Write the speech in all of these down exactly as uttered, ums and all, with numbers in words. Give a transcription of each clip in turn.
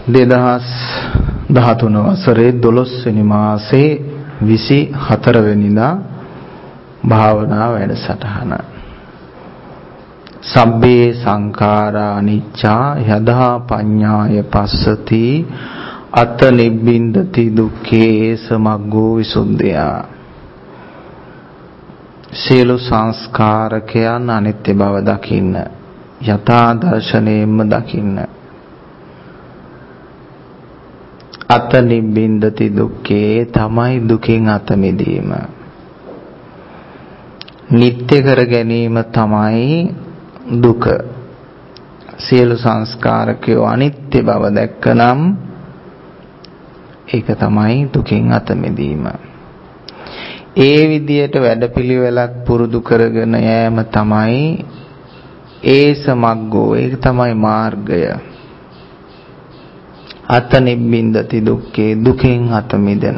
දෙදහස් දහතුන වසරේ දොළොස් වෙනි මාසේ විසි හතර වෙනිදා භාවනා වැඩසටහන. සබ්බේ සංඛාරා අනිච්චා යදා පඤ්ඤාය පස්සති අත නිබ්බින්දති දුක්ඛේ සමග්ගෝ විසුද්ධියා. සියලු සංස්කාරකයන් අනිත්‍ය බව දකින්න, යථා දර්ශනයෙන්ම දකින්න. අත නිබ්බින්දති දුක්ඛේ තමයි දුකින් අත මිදීම. නිත්‍ය කර ගැනීම තමයි දුක. සියලු සංස්කාරකයෝ අනිත්‍ය බව දැක්කනම් ඒක තමයි දුකින් අත මිදීම. ඒ විදියට වැඩපිළිවෙලක් පුරුදු කරගෙන යෑම තමයි ඒස මග්ගෝ, ඒක තමයි මාර්ගය. අත නිබ්බින්දති දුක්ඛේ, දුකින් අත මිදෙන.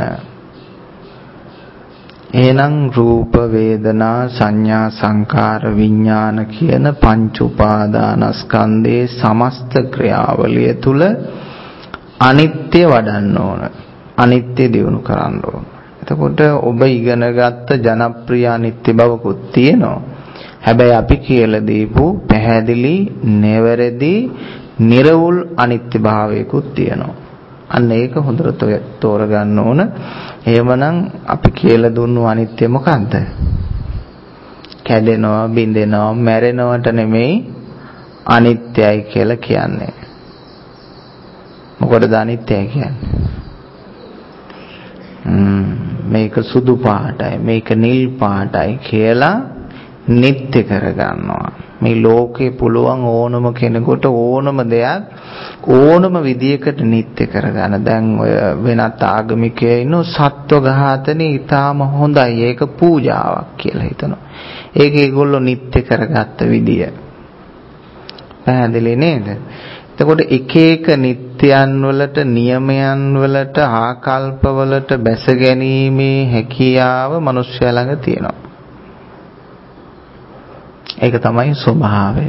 එහෙනම් රූප වේදනා සංඥා සංකාර විඥාන කියන පංච උපාදානස්කන්ධයේ සමස්ත ක්‍රියාවලිය තුල අනිත්‍ය වඩන්න ඕන, අනිත්‍ය දියුණු කරන්න ඕන. එතකොට ඔබ ඉගෙනගත්ත ජනප්‍රිය අනිත්‍ය බවකුත් තියෙනවා. හැබැයි අපි කියලා දීපු පැහැදිලි නිවැරදි නිර්වුල් අනිත්‍ය භාවයකුත් තියෙනවා. අන්න ඒක හොඳට තෝරගන්න ඕන. එහෙමනම් අපි කියලා දුන්නු අනිත්‍ය මොකද්ද? කැඩෙනවා, බිඳෙනවා, මැරෙනවට නෙමෙයි අනිත්‍යයි කියලා කියන්නේ. මොකටද අනිත්‍යයි කියන්නේ? ම්ම් මේක සුදු පාටයි, මේක නිල් පාටයි කියලා නිත්‍ය කරගන්නවා. මේ ලෝකේ පුළුවන් ඕනම කෙනෙකුට ඕනම දෙයක් ඕනම විදියකට නිත්‍ය කරගන්න. දැන් ඔය වෙනත් ආගමිකයෝ ඉන්නෝ සත්ව ඝාතනේ ඊටාම හොඳයි, ඒක පූජාවක් කියලා හිතනවා. ඒක ඒගොල්ලෝ නිත්‍ය කරගත්ත විදිය. පැහැදිලි නේද? එතකොට එක එක නිත්‍යයන් වලට, නියමයන් වලට, ආකල්ප වලට බැස ගැනීමේ හැකියාව මිනිස්සයා ළඟ තියෙනවා. ඒක තමයි ස්වභාවය.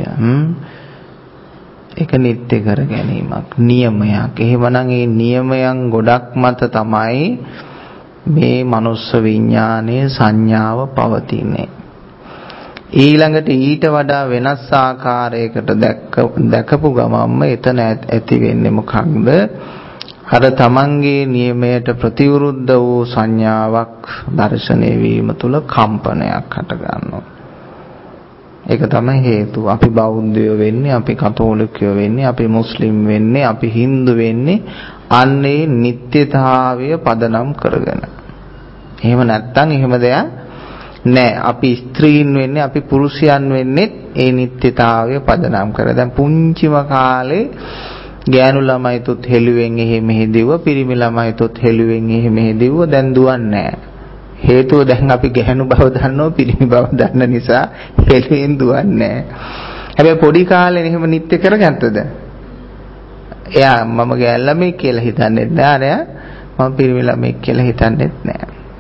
ඒක නිත්‍ය කර ගැනීමක්, නියමයක්. එහෙමනම් මේ නියමයන් ගොඩක් මත තමයි මේ මනුස්ස විඥානයේ සංඥාව පවතින්නේ. ඊළඟට ඊට වඩා වෙනස් ආකාරයකට දැකපු ගමන්ම එතන ඇති වෙන්නේ මොකක්ද? අර තමන්ගේ නියමයට ප්‍රතිවිරුද්ධ වූ සංඥාවක් දර්ශනය වීම තුල කම්පනයක් හට ගන්නවා. ඒක තමයි හේතුව. අපි බෞද්ධයෝ වෙන්නේ, අපි කතෝලිකයෝ වෙන්නේ, අපි මුස්ලිම් වෙන්නේ, අපි හින්දු වෙන්නේ අන්නේ නිත්‍යතාවය පදනම් කරගෙන. එහෙම නැත්තම් එහෙම දෙයක් නෑ. අපි ස්ත්‍රීන් වෙන්නේ, අපි පුරුෂයන් වෙන්නේ ඒ නිත්‍යතාවය පදනම් කර. දැන් පුංචිම කාලේ ගෑනු ළමයිතුත් හෙළුවෙන් එහෙ මෙහෙ දිව්ව, පිරිමි ළමයිතුත් හෙළුවෙන් එහෙ මෙහෙ දිව්ව. දැන් දුවන්නේ නෑ. හේතුව දැන් අපි ගැහණු බව දන්නවා, පිරිමි බව දන්න නිසා හෙළුවෙන් දුවන්නේ නෑ. හැබැයි පොඩි කාලේ එහෙම නිත්‍ය කරගත්තද? එයා මම ගෑනු ළමයි කියලා හිතන්නේ නෑ. මම පිරිමි ළමයි කියලා හිතන්නේ නෑ.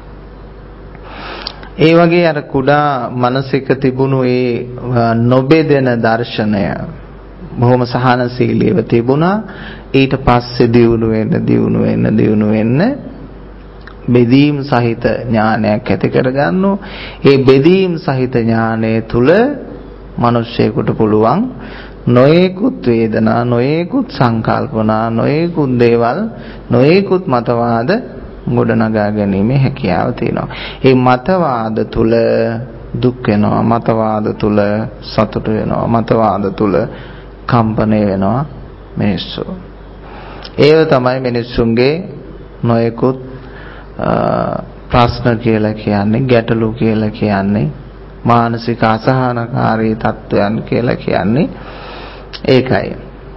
ඒ වගේ අර කුඩා මනසක තිබුණු ඒ නොබෙදෙන දර්ශනය බොහොම සහනශීලීව තිබුණා. ඊට පස්සේ දියුණු වෙන්න දියුණු වෙන්න දියුණු වෙන්න බෙදීම් සහිත ඥානයක් ඇති කරගන්නෝ. ඒ බෙදීම් සහිත ඥානය තුල මිනිස්සෙකුට පුළුවන් නොයෙකුත් වේදනා, නොයෙකුත් සංකල්පනා, නොයෙකුත් දේවල්, නොයෙකුත් මතවාද ගොඩනගා ගැනීමේ හැකියාව තියෙනවා. ඒ මතවාද තුල දුක් වෙනවා, මතවාද තුල සතුට වෙනවා, මතවාද තුල කම්පණය වෙනවා මිනිස්සු. ඒව තමයි මිනිස්සුන්ගේ නොයෙකුත් ප්‍රශ්න කියලා කියන්නේ, ගැටලු කියලා කියන්නේ, මානසික අසහනකාරී තත්ත්වයන් කියලා කියන්නේ ඒකයි.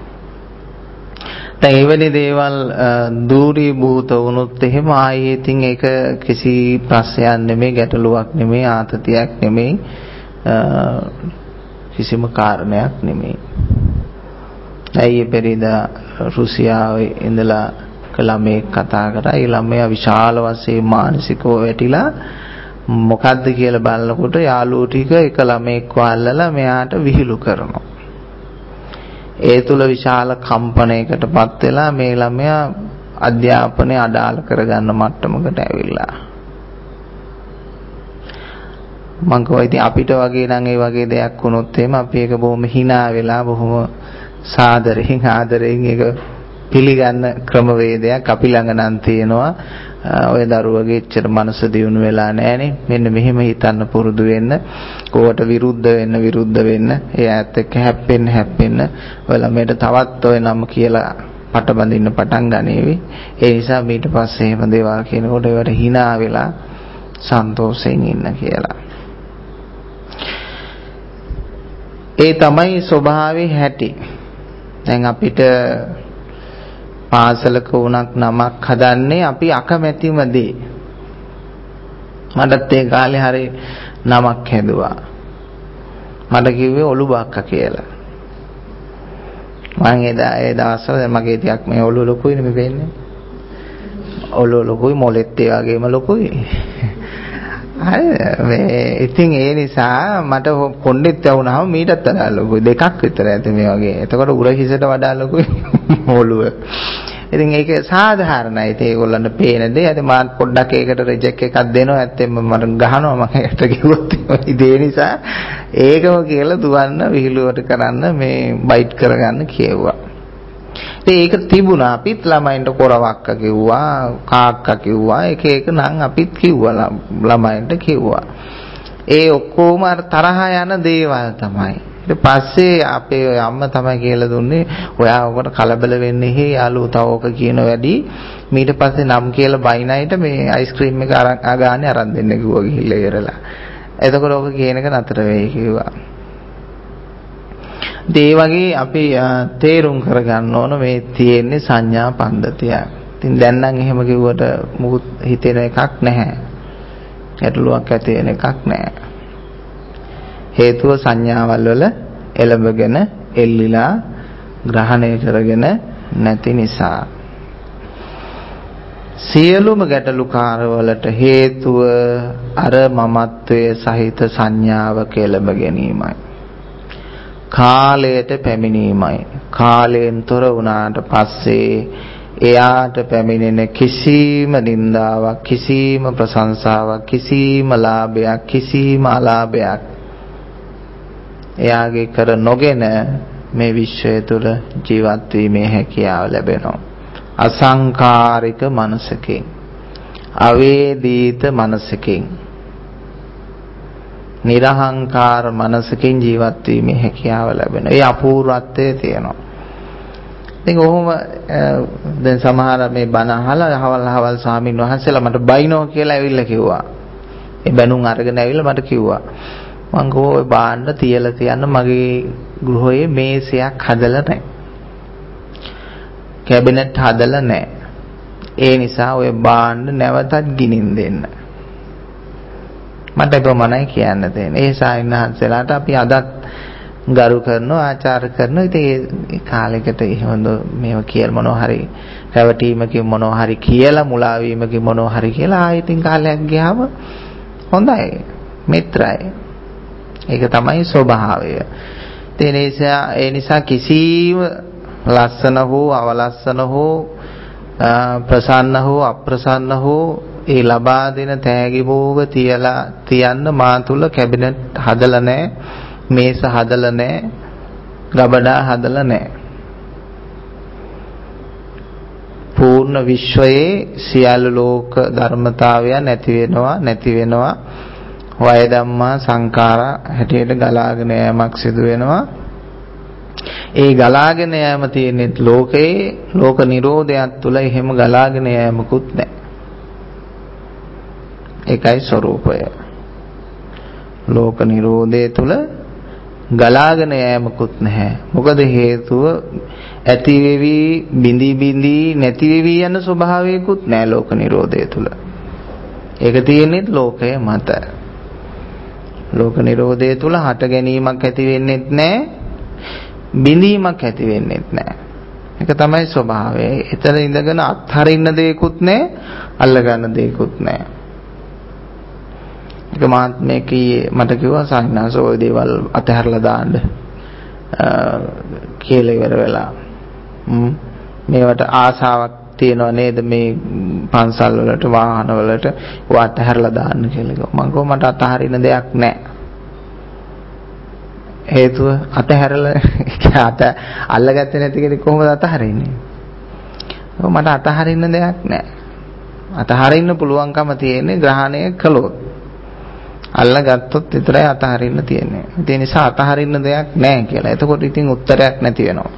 දැන් එවැනි දේවල් දූරීභූත වුණොත් එහෙම ආයේ ඉතින් ඒක කිසි ප්‍රශ්නයක් නෙමෙයි, ගැටලුවක් නෙමෙයි, ආතතියක් නෙමෙයි, කිසිම කාරණයක් නෙමෙයි. ඇයි පෙරිදා රුසියාවේ ඉඳලා ළමයෙක් කතා කරා. ඒ ළමයා විශාල වශයෙන් මානසිකව වැටිලා මොකද්ද කියලා බලනකොට යාළුවෝ ටික එක ළමයෙක්ව අල්ලලා මෙයාට විහිළු කරනවා. ඒ තුල විශාල කම්පනයකටපත් වෙලා මේ ළමයා අධ්‍යාපනය අඩාල කරගන්න මට්ටමකට ඇවිල්ලා. මං කෝ ඉතින් අපිට වගේ නම් ඒ වගේ දෙයක් වුණොත් එහෙම අපි ඒක බොහොම hina වෙලා බොහොම සාදරයෙන් ආදරයෙන් ඒක පිළිගන්න ක්‍රමවේදයක් අපි ළඟ නම් තියෙනවා. ඔය දරුවගේ එච්චර මනස දියුණු වෙලා නැහනේ. මෙන්න මෙහෙම හිතන්න පුරුදු වෙන්න. කොවට විරුද්ධ වෙන්න විරුද්ධ වෙන්න. ඒ ඈත් එක්ක හැප්පෙන්න හැප්පෙන්න. ඔය ළමයට තවත් ඔය නම කියලා පට බඳින්න පටන් ගනීවි. ඒ නිසා ඊට පස්සේ එහෙම දේවල් කියනකොට ඒවට hina වෙලා සන්තෝෂයෙන් ඉන්න කියලා. ඒ තමයි ස්වභාවයේ හැටි. දැන් අපිට පාසලක වුණක් නමක් හදන්නේ අපි අකමැතිම දේ. මටත් ඒ කාලේ හරි නමක් හැදුවා. මට කිව්වේ ඔලුබක්ක කියලා. මම එදා ඒ දවස්වල මගේ ටිකක් මේ ඔලුව ලොකුයිනේ මේ වෙන්නේ. ඔලුව ලොකුයි මොලෙත් ඒ වගේම ලොකුයි. හරි මේ ඉතින් ඒ නිසා මට කොණ්ඩෙත් වුණාම මීටත් වඩා ලොකුයි දෙකක් විතර ඇති මේ වගේ. එතකොට උර හිසට වඩා ලොකුයි ඔලුව. ඉතින් ඒක සාධාරණයි. ඉතින් ඒගොල්ලන්ට පේන දේ. අද මාත් පොඩ්ඩක් ඒකට රිජෙක්ට් එකක් දෙනවා. ඇත්තෙන්ම මට ගහනවා මම ඒකට කිව්වොත් ඒ නිසා ඒකම කියලා දුවන්න විහිළුවට කරන්න මේ බයිට් කරගන්න කියෙව්වා. ඉතින් ඒක තිබුණා. අපිත් ළමයින්ට කොරවක්ක කිව්වා, කාක්ක කිව්වා. එක එක නම් අපිත් කිව්වා ළමයින්ට කිව්වා. ඒ ඔක්කොම අර තරහ යන දේවල් තමයි. ඊට පස්සේ අපේ අම්මා තමයි කියලා දුන්නේ ඔයා ඔකට කලබල වෙන්නේ හේ යාළුවෝ තව ඔක කියන වැඩි ඊට පස්සේ නම් කියලා බයිනයිට මේ අයිස්ක්‍රීම් එක අරන් ආගානේ අරන් දෙන්න කිව්වා ගිහිල්ලා ඉවරලා. එතකොට ඔක කියන එක නතර වෙයි කිව්වා. ඒ වගේ අපි තේරුම් කරගන්න ඕන මේ තියෙන්නේ සංඥා පද්ධතිය. ඉතින් දැන් නම් එහෙම කිව්වට මුකුත් හිතෙන එකක් නැහැ. ගැටලුවක් ඇති වෙන එකක් නැහැ. හේතුව සංඥාවල් වල එළඹගෙන එල්ලිලා ග්‍රහණය කරගෙන නැති නිසා. සියලුම ගැටලුකාරවලට හේතුව අර මමත්වයේ සහිත සංඥාවක එළඹ ගැනීමයි. කාලයට පැමිණීමයි. කාලයෙන් තොර වුණාට පස්සේ එයාට පැමිණෙන කිසිම නින්දාවක්, කිසිම ප්‍රශංසාවක්, කිසිම ලාභයක්, කිසිම අලාභයක් එයාගේ කර නොගෙන මේ විශ්වය තුළ ජීවත් වීමේ හැකියාව ලැබෙනවා. අසංකාරික මනසකින්, අවේදිත මනසකින්, නිර්හංකාර මනසකින් ජීවත් වීමේ හැකියාව ලැබෙනවා. ඒ අපූර්වත්වය තියෙනවා. ඉතින් ඔහොම දැන් සමහර මේ බණ අහලා අහවල් අහවල් ස්වාමීන් වහන්සේලා මට බයිනෝ කියලා ඇවිල්ලා කිව්වා. ඒ බැනුම් අරගෙන ඇවිල්ලා මට කිව්වා මං ගෝ ඔය බාන්න තියලා තියන්න මගේ ගෘහයේ මේසයක් හදලා නැහැ. කැබිනට් හදලා නැහැ. ඒ නිසා ඔය බාන්න නැවතත් ගිනින් දෙන්න. මට ප්‍රමණයි කියන්න තියෙන්නේ. ඒ සායනහන්සලාට අපි අදත් ගරු කරනවා, ආචාර කරනවා. ඉතින් ඒ කාලෙකට එහෙම මේව කියලා මොනවා හරි රැවටීමකින් මොනවා හරි කියලා මුලා වීමකින් මොනවා හරි කියලා ආයෙත් කාලයක් ගියාම හොඳයි. මිත්‍රයි. ඒක තමයි ස්වභාවය. ඒ නිසා ඒ නිසා කිසිම ලස්සන හෝ අවලස්සන හෝ ප්‍රසන්න හෝ අප්‍රසන්න හෝ ඒ ලබා දෙන තෑගි භෝග තියලා තියන්න මා තුල කැබිනට් හදලා නැහැ, මේස හදලා නැහැ, ගබඩා හදලා නැහැ. පූර්ණ විශ්වයේ සියලු ලෝක ධර්මතාවයන් නැති වෙනවා නැති වෙනවා. වය ධම්මා සංඛාරා හැටියට ගලාගෙන යෑමක් සිදු වෙනවා. ඒ ගලාගෙන යෑම තියෙන්නේ ලෝකේ, ලෝක නිරෝධයක් තුල එහෙම ගලාගෙන යෑමකුත් නැහැ. ඒකයි ස්වરૂපය. ලෝක නිරෝධය තුල ගලාගෙන යෑමකුත් නැහැ. මොකද හේතුව ඇති වෙවි බිඳි බිඳි නැති වෙවි යන ස්වභාවයකුත් නැහැ ලෝක නිරෝධය තුල. ඒක තියෙන්නේ ලෝකය මත. ලෝක නිරෝධය තුල හට ගැනීමක් ඇති වෙන්නේත් නැහැ, බිඳීමක් ඇති වෙන්නේත් නැහැ. ඒක තමයි ස්වභාවය. එතන ඉඳගෙන අත්හරින්න දෙයක්වත් නැහැ, අල්ලගන්න දෙයක්වත් නැහැ. ඒක මාත්මේ කී මට කිව්වා සංඥාස ඔය දේවල් අතහැරලා දාන්න. කියලා ඉවර වෙලා මේවට ආසාවක් තියනව නේද මේ පන්සල් වලට වාහන වලට වාට හැරලා දාන්න කියලා කිව්වා. මම කිව්වා මට අතහරින්න දෙයක් නැහැ. හේතුව අතහැරලා අත අල්ලගත්තේ නැති කෙනෙක් කොහොමද අතහරින්නේ? මට අතහරින්න දෙයක් නැහැ. අතහරින්න පුළුවන්කම තියෙන්නේ ග්‍රහණය කළොත්. අල්ලගත්තොත් විතරයි අතහරින්න තියෙන්නේ. ඒ නිසා අතහරින්න දෙයක් නැහැ කියලා. එතකොට ඉතින් උත්තරයක් නැති වෙනවා.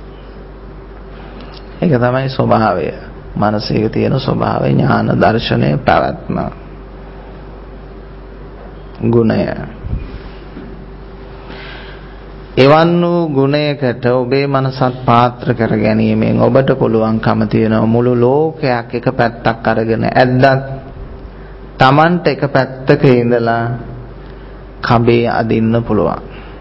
ඒක තමයි ස්වභාවය. මනසේ තියෙන ස්වභාවය, ඥාන දර්ශනය, පැවැත්ම, ගුණය. එවන් වූ ගුණයකට ඔබේ මනසත් පාත්‍ර කර ගැනීමෙන් ඔබට පුළුවන්කම තියෙනවා මුළු ලෝකයක් එක පැත්තක් අරගෙන ඇද්දත් Tamanට එක පැත්තක ඉඳලා කඹේ අදින්න පුළුවන්.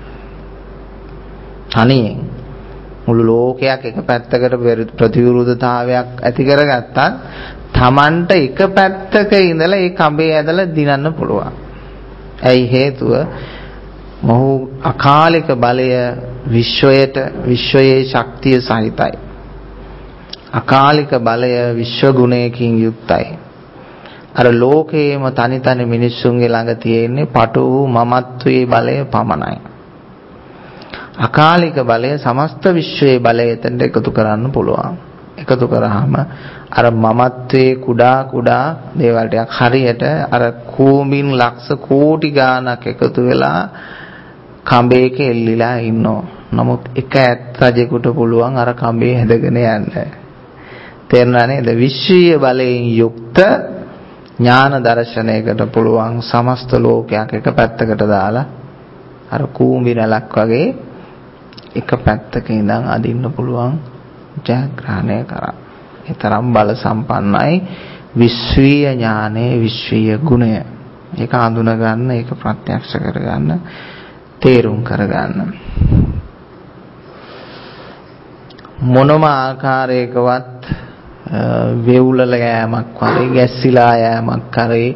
තනියෙන් මුළු ලෝකයක් එක පැත්තකට ප්‍රතිවිරුද්ධතාවයක් ඇති කරගත්තත් Tamanට එක පැත්තක ඉඳලා ඒ කඹේ ඇදලා දිනන්න පුළුවන්. ඇයි හේතුව? මොහු අකාලික බලය විශ්වයට විශ්වයේ ශක්තිය සහිතයි. අකාලික බලය විශ්ව ගුණයකින් යුක්තයි. අර ලෝකයේම තනි තනි මිනිස්සුන්ගේ ළඟ තියෙන්නේ පටු වූ මමත්වයේ බලය පමණයි. අකාලික බලය සමස්ත විශ්වයේ බලය එතනට එකතු කරන්න පුළුවන්. එකතු කරාම අර මමත්වයේ කුඩා කුඩා දේවල් ටික හරියට අර කූඹින් ලක්ෂ කෝටි ගාණක් එකතු වෙලා කඹේක එල්ලිලා ඉන්නෝ. නමුත් එක ඇත් රජෙකුට පුළුවන් අර කඹේ හැදගෙන යන්න. තේරුණා නේද? විශ්වීය බලයෙන් යුක්ත ඥාන දර්ශනයකට පුළුවන් සමස්ත ලෝකයක් එක පැත්තකට දාලා අර කූඹි රැලක් වගේ එක පැත්තක ඉඳන් අදින්න පුළුවන් ජයග්‍රහණය කරා. ඒ තරම් බල සම්පන්නයි විශ්වීය ඥානයේ විශ්වීය ගුණය. ඒක හඳුන ගන්න, ඒක ප්‍රත්‍යක්ෂ කර ගන්න, තේරුම් කරගන්න. මොනම ආකාරයකවත් වේවුලල යෑමක් වගේ ගැස්සිලා යෑමක් කරේ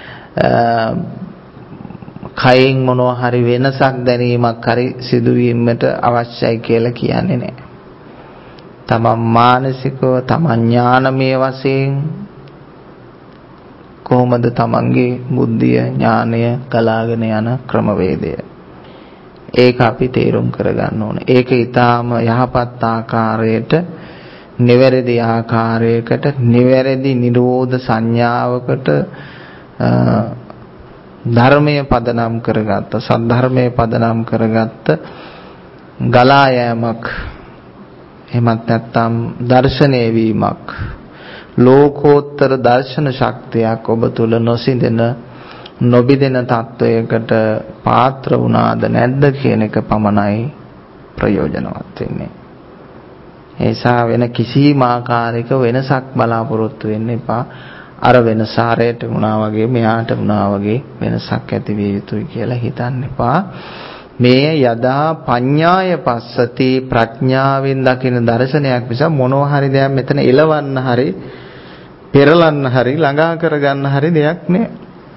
කයින් මොනවා හරි වෙනසක් දැනීමක් හරි සිදුවීමට අවශ්‍යයි කියලා කියන්නේ නැහැ. තමන් මානසිකව තමන් ඥානමය වශයෙන් කොහොමද තමන්ගේ බුද්ධිය ඥානය ගලාගෙන යන ක්‍රමවේදය. ඒක අපි තේරුම් කරගන්න ඕනේ. ඒක ඊටාම යහපත් ආකාරයට, නිවැරදි ආකාරයකට, නිවැරදි නිරෝධ සංඥාවකට ධර්මයේ පදනම් කරගත්ත, සද්ධර්මයේ පදනම් කරගත්ත ගලා යෑමක්, එහෙමත් නැත්නම් දර්ශනය වීමක්, ලෝකෝත්තර දර්ශන ශක්තියක් ඔබ තුල නොසිඳෙන නොබිදෙන තත්වයකට පාත්‍ර වුණාද නැද්ද කියන එක පමණයි ප්‍රයෝජනවත් වෙන්නේ. ඒසා වෙන කිසිම ආකාරයක වෙනසක් බලාපොරොත්තු වෙන්න එපා. අර වෙනස ආරයට වුණා වගේ මෙයාට වුණා වගේ වෙනසක් ඇති විය යුතුයි කියලා හිතන්න එපා. මේ යදා පඤ්ඤාය පස්සති ප්‍රඥාවෙන් දකින දර්ශනයක් නිසා මොනවා හරි දෙයක් මෙතන එලවන්න හරි පෙරලන්න හරි ළඟා කරගන්න හරි දෙයක් නෑ.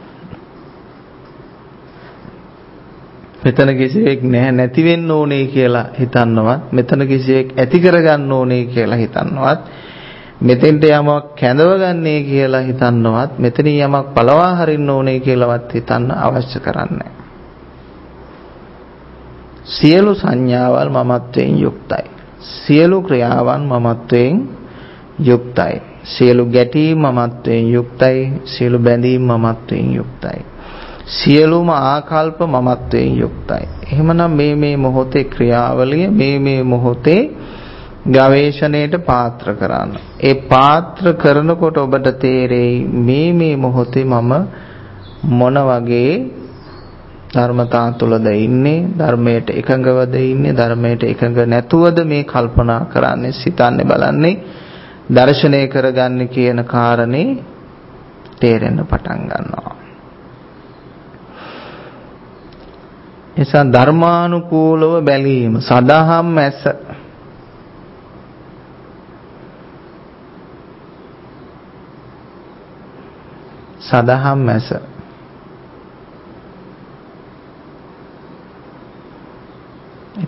මෙතන කිසිවෙක් නැහැ නැති වෙන්න ඕනේ කියලා හිතන්නවත්, මෙතන කිසිවෙක් ඇති කරගන්න ඕනේ කියලා හිතන්නවත්, මෙතෙන්ට යමක් කැඳවගන්නේ කියලා හිතන්නවත්, මෙතනින් යමක් පළවා හරින්න ඕනේ කියලාවත් හිතන්න අවශ්‍ය කරන්නේ. සියලු සංඥාවල් මමත්වයෙන් යුක්තයි. සියලු ක්‍රියාවන් මමත්වයෙන් යුක්තයි. සියලු ගැටීම් මමත්වයෙන් යුක්තයි. සියලු බැඳීම් මමත්වයෙන් යුක්තයි. සියලුම ආකල්ප මමත්වයෙන් යුක්තයි. එහෙමනම් මේ මේ මොහොතේ ක්‍රියාවලිය මේ මේ මොහොතේ ගවේෂණයට පාත්‍ර කරන්න. ඒ පාත්‍ර කරනකොට ඔබට තේරෙයි මේ මේ මොහොතේ මම මොන වගේ ධර්මතා තුලද ඉන්නේ, ධර්මයට එකඟවද ඉන්නේ, ධර්මයට එකඟ නැතුවද මේ කල්පනා කරන්නේ, සිතන්නේ, බලන්නේ, දර්ශනය කරගන්නේ කියන කාරණේ තේරෙන්න පටන් ගන්නවා. එසා ධර්මානුකූලව බැලීම සදහම් ඇස සදහම් ඇස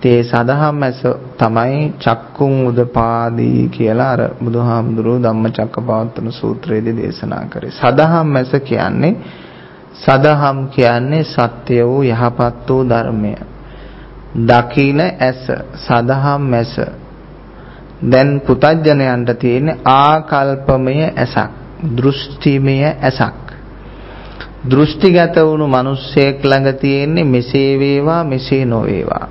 ඉතින් සදහම් ඇස තමයි චක්කුම් උදපාදී කියලා අර බුදුහාමුදුරුවෝ ධම්මචක්කපවත්තන සූත්‍රයේදී දේශනා කරේ. සදහම් ඇස කියන්නේ සදහම් කියන්නේ සත්‍ය වූ යහපත් වූ ධර්මය. දකින ඇස සදහම් ඇස. දැන් පුතඥයන්ට තියෙන ආකල්පමය ඇසක්, දෘෂ්ටිමය ඇසක්. දෘෂ්ටිගත වුණු මිනිස්සෙක් ළඟ තියෙන්නේ මෙසේ වේවා මෙසේ නොවේවා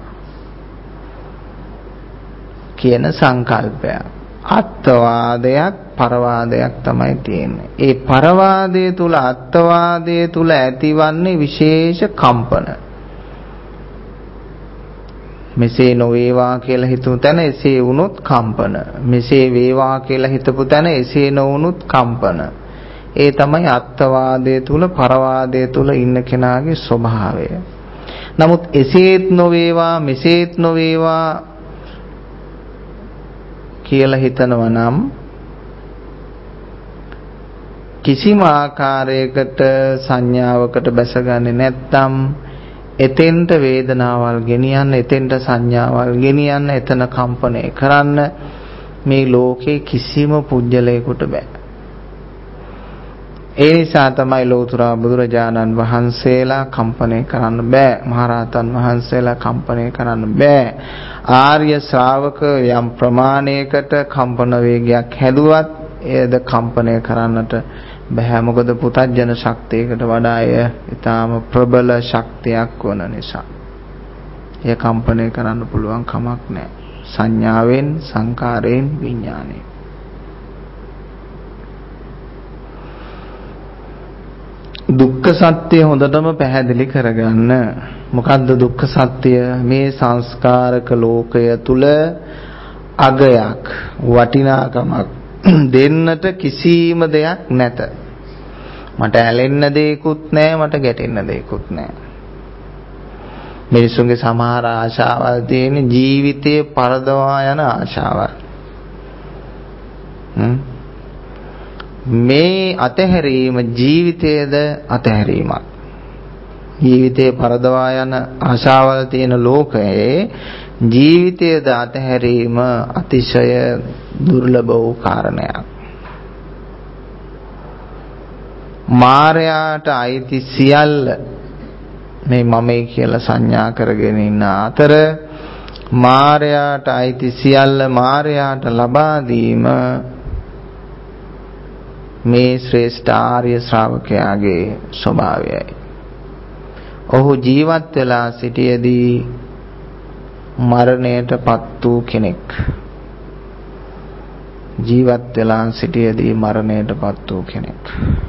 කියන සංකල්පයක්. අත්වාදයක් පරවාදයක් තමයි තියෙන්නේ. ඒ පරවාදයේ තුල අත්වාදයේ තුල ඇතිවන්නේ විශේෂ කම්පන. මෙසේ නොවේවා කියලා හිතුව තැන එසේ වුණොත් කම්පන. මෙසේ වේවා කියලා හිතපු තැන එසේ නොවුණොත් කම්පන. ඒ තමයි අත්වාදයේ තුල පරවාදයේ තුල ඉන්න කෙනාගේ ස්වභාවය. නමුත් එසේත් නොවේවා මෙසේත් නොවේවා කියලා හිතනවා නම් කිසිම ආකාරයකට සංඥාවකට බැසගන්නේ නැත්නම් එතෙන්ට වේදනාවල් ගෙනියන්න, එතෙන්ට සංඥාවල් ගෙනියන්න, එතන කම්පණය කරන්න මේ ලෝකේ කිසිම පුජ්‍යලයකට බෑ. ඒ නිසා තමයි ලෝතර බුදුරජාණන් වහන්සේලා කම්පණය කරන්න බෑ. මහරහතන් වහන්සේලා කම්පණය කරන්න බෑ. ආර්ය ශ්‍රාවක යම් ප්‍රමාණයකට කම්පන වේගයක් හැදුවත් එයද කම්පණය කරන්නට බෑ. මොකද පුතඥ ශක්තියකට වඩා එය ඊටාම ප්‍රබල ශක්තියක් වන නිසා. එය කම්පණය කරන්න පුළුවන් කමක් නැහැ. සංඥාවෙන්, සංකාරයෙන්, විඥාණයෙන්. දුක්ඛ සත්‍ය හොඳටම පැහැදිලි කරගන්න. මොකද්ද දුක්ඛ සත්‍ය? මේ සංස්කාරක ලෝකය තුල අගයක්, වටිනාකමක් දෙන්නට කිසිම දෙයක් නැත. මට ඇලෙන්න දෙයක්වත් නැහැ, මට ගැටෙන්න දෙයක්වත් නැහැ. මිනිසුන්ගේ සමහර ආශාවල් තියෙන ජීවිතයේ පරදවා යන ආශාවල්. හ්ම් මේ අතහැරීම ජීවිතයේද අතහැරීමක්. ජීවිතේ පරදවා යන ආශාවල් තියෙන ලෝකයේ ජීවිතයේද අතහැරීම අතිශය දුර්ලභ වූ කාරණයක්. මායයට අයිති සියල්ල මේ මමයි කියලා සංඥා කරගෙන ඉන්න අතර මායයට අයිති සියල්ල මායයට ලබා දීම මේ ශ්‍රේෂ්ඨ ආර්ය ශ්‍රාවකයාගේ ස්වභාවයයි. ඔහු ජීවත් වෙලා සිටියේදී මරණයටපත් වූ කෙනෙක්. ජීවත් වෙලා සිටියේදී මරණයටපත් වූ කෙනෙක්.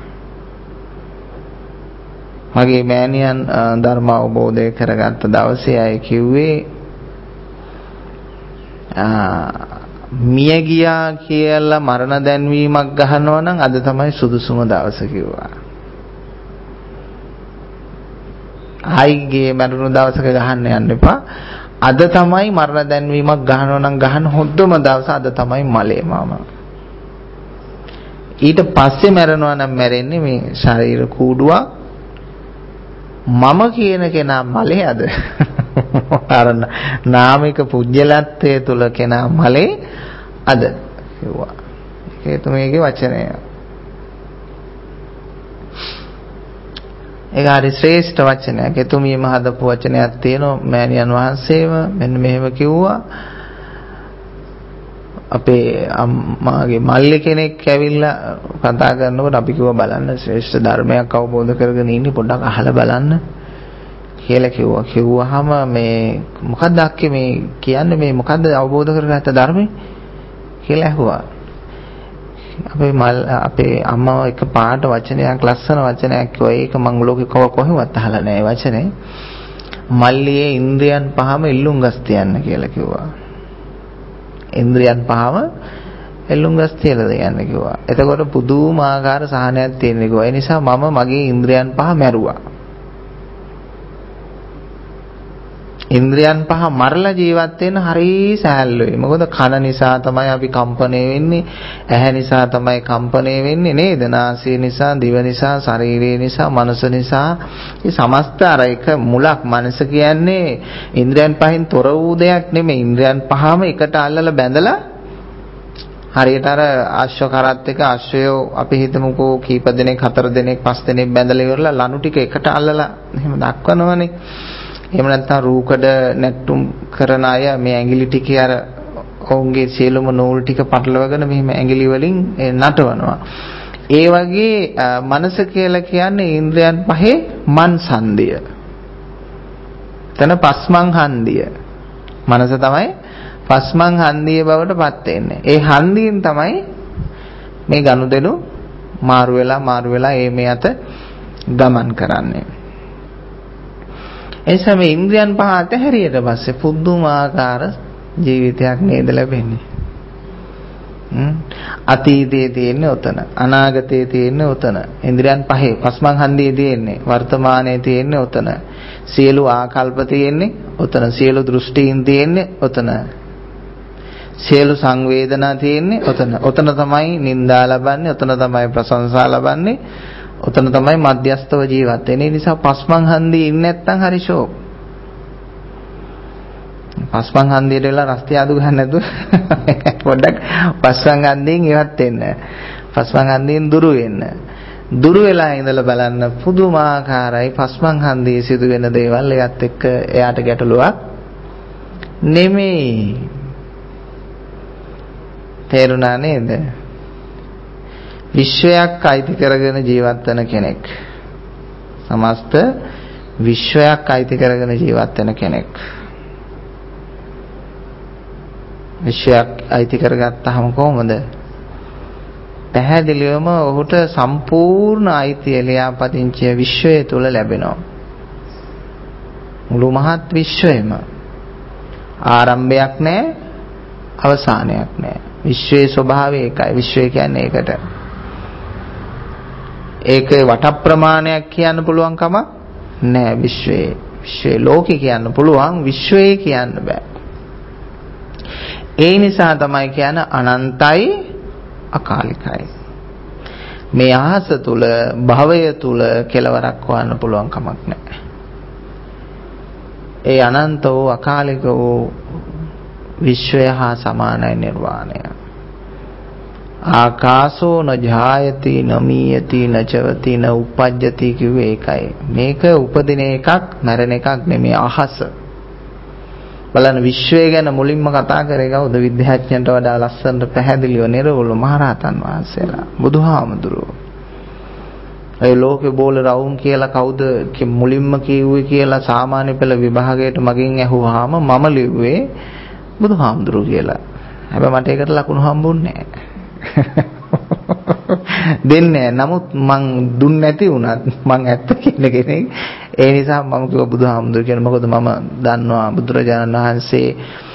මගේ මෑණියන් ධර්ම අවබෝධය කරගත්ත දවසේ අය කිව්වේ මිය ගියා කියලා මරණ දැන්වීමක් ගහනවා නම් අද තමයි සුදුසුම දවස කිව්වා. ආයිගේ මරණ දවසක ගහන්න යන්න එපා. අද තමයි මරණ දැන්වීමක් ගහනවා නම් ගහන හොඳම දවස අද තමයි මලේ මාම. ඊට පස්සේ මරනවා නම් මැරෙන්නේ මේ ශරීර කූඩුවක්. මම කියන කෙනා මලේ අද. අර නාමික පුජ්‍යලත්වයේ තුල කෙනා මලේ අද කිව්වා. ඒක තුමේගේ වචනය. ඒක හරි ශ්‍රේෂ්ඨ වචනයක්. එතුමියම හදපු වචනයක් තියෙනවා. මෑණියන් වහන්සේම මෙන්න මෙහෙම කිව්වා. අපේ අම්මාගේ මල්ලි කෙනෙක් ඇවිල්ලා කතා කරනකොට අපි කිව්වා බලන්න ශ්‍රේෂ්ඨ ධර්මයක් අවබෝධ කරගෙන ඉන්නේ පොඩ්ඩක් අහලා බලන්න කියලා කිව්වා. කිව්වහම මේ මොකද්ද අක්කේ මේ කියන්නේ මේ මොකද්ද අවබෝධ කරගත්ත ධර්මේ කියලා ඇහුවා. අපේ මල් අපේ අම්මා එක පාට වචනයක් ලස්සන වචනයක් කිව්වා. ඒක මම ලෝකේ කොහෙවත් අහලා නැහැ වචනේ. මල්ලියේ ඉන්ද්‍රියන් පහම ඉල්ලුම් ගස් තියන්න කියලා කිව්වා. ඉන්ද්‍රියන් පහම එල්ලුම් ගස් තියලා දෙන්න කිව්වා. එතකොට පුදුමාකාර සහනයක් තියෙන කිව්වා. ඒ නිසා මම මගේ ඉන්ද්‍රියන් පහ මැරුවා. ඉන්ද්‍රියන් පහ මරලා ජීවත් වෙන්න හරි සෑහළුයි. මොකද කන නිසා තමයි අපි කම්පණය වෙන්නේ, ඇහැ නිසා තමයි කම්පණය වෙන්නේ නේද? නාසය නිසා, දිව නිසා, ශරීරය නිසා, මනස නිසා. මේ සමස්ත අර එක මුලක්. මනස කියන්නේ ඉන්ද්‍රියන් පහෙන් තොර වූ දෙයක් නෙමෙයි. ඉන්ද්‍රියන් පහම එකට අල්ලලා බැඳලා හරියට අර ආශ්ව කරත් එක ආශ්වයෝ අපි හිතමුකෝ කීප දෙනෙක් හතර දෙනෙක් පස් දෙනෙක් බැඳලා ඉවරලා ලනු ටික එකට අල්ලලා එහෙම දක්වනවනේ. එහෙම නැත්නම් රූකඩ නැට්ටුම් කරන අය මේ ඇඟිලි ටිකේ අර ඔවුන්ගේ සියලුම නූල් ටික පටලවගෙන මෙහෙම ඇඟිලි වලින් නටවනවා. ඒ වගේ මනස කියලා කියන්නේ ඉන්ද්‍රයන් පහේ මන් සංදිය. තන පස්මන් හන්දිය. මනස තමයි පස්මන් හන්දිය බවට පත් වෙන්නේ. ඒ හන්දියෙන් තමයි මේ ගනුදෙනු මාරු වෙලා මාරු වෙලා ඒ මේ අත ගමන් කරන්නේ. එනිසා මේ ඉන්ද්‍රියන් පහ අතහැරියට පස්සේ පුදුමාකාර ජීවිතයක් නේද ලැබෙන්නේ. අතීතයේ තියෙන්නේ උතන, අනාගතයේ තියෙන්නේ උතන. ඉන්ද්‍රියන් පහේ පස්මන් හන්දියේ තියෙන්නේ, වර්තමානයේ තියෙන්නේ උතන. සියලු ආකල්ප තියෙන්නේ උතන, සියලු දෘෂ්ටීන් තියෙන්නේ උතන. සියලු සංවේදනා තියෙන්නේ උතන. උතන තමයි නිന്ദා ලබන්නේ, උතන තමයි ප්‍රශංසා ලබන්නේ. උතන තමයි මධ්‍යස්තව ජීවත් වෙන්නේ. ඒ නිසා පස්මන් හන්දියේ ඉන්නේ නැත්නම් හරි ෂෝක්. පස්මන් හන්දියට වෙලා රස්තිය අඩු ගන්න නැතුව පොඩ්ඩක් පස්මන් හන්දියෙන් ඉවත් වෙන්න. පස්මන් හන්දියෙන් දුරු වෙන්න. දුරු වෙලා ඉඳලා බලන්න පුදුමාකාරයි පස්මන් හන්දියේ සිදුවෙන දේවල් එයත් එක්ක එයාට ගැටලුවක් නෙමෙයි. තේරුණා නේද? විශ්වයක් අයිති කරගෙන ජීවත් වෙන කෙනෙක්. සමස්ත විශ්වයක් අයිති කරගෙන ජීවත් වෙන කෙනෙක්. විශ්වයක් අයිති කරගත්තාම කොහොමද? පැහැදිලිවම ඔහුට සම්පූර්ණ අයිතිය ලියාපදිංචිය විශ්වය තුල ලැබෙනවා. මුළු මහත් විශ්වයම ආරම්භයක් නැහැ, අවසානයක් නැහැ. විශ්වයේ ස්වභාවය ඒකයි. විශ්වය කියන්නේ ඒකට. ඒකේ වට ප්‍රමාණයක් කියන්න පුළුවන් කමක් නැහැ විශ්වයේ. විශ්වයේ ලෝකේ කියන්න පුළුවන්, විශ්වයේ කියන්න බෑ. ඒ නිසා තමයි කියන්නේ අනන්තයි අකාලිකයි. මේ අහස තුල, භවය තුල කෙලවරක් හොයන්න පුළුවන් කමක් නැහැ. ඒ අනන්ත වූ අකාලික වූ විශ්වය හා සමානයි නිර්වාණය. ආකාසෝ න ජායති න මීයති න චවති න උපජ්ජති කිව්වේ ඒකයි. මේක උපදින එකක්, මැරෙන එකක් නෙමෙයි අහස. බලන්න විශ්වය ගැන මුලින්ම කතා කරේ කවුද? විද්‍යාඥයන්ට වඩා ලස්සනට පැහැදිලිව නිරවුල් මහරහතන් වහන්සේලා, බුදුහාමුදුරුවෝ. ඒ ලෝකේ බෝල රවුම් කියලා කවුද මුලින්ම කිව්වේ කියලා සාමාන්‍ය පෙළ විභාගයට මගෙන් ඇහුවාම මම ලිව්වේ බුදුහාමුදුරුවෝ කියලා. හැබැයි මට ඒකට ලකුණු හම්බුන්නේ නැහැ. දෙන්නේ නමුත් මං දුන්නේ නැති වුණත් මං ඇත්ත කියන කෙනෙක්. ඒ නිසා මම කිව්වා බුදුහාමුදුරුවෝ කියන. මොකද මම දන්නවා බුදුරජාණන් වහන්සේ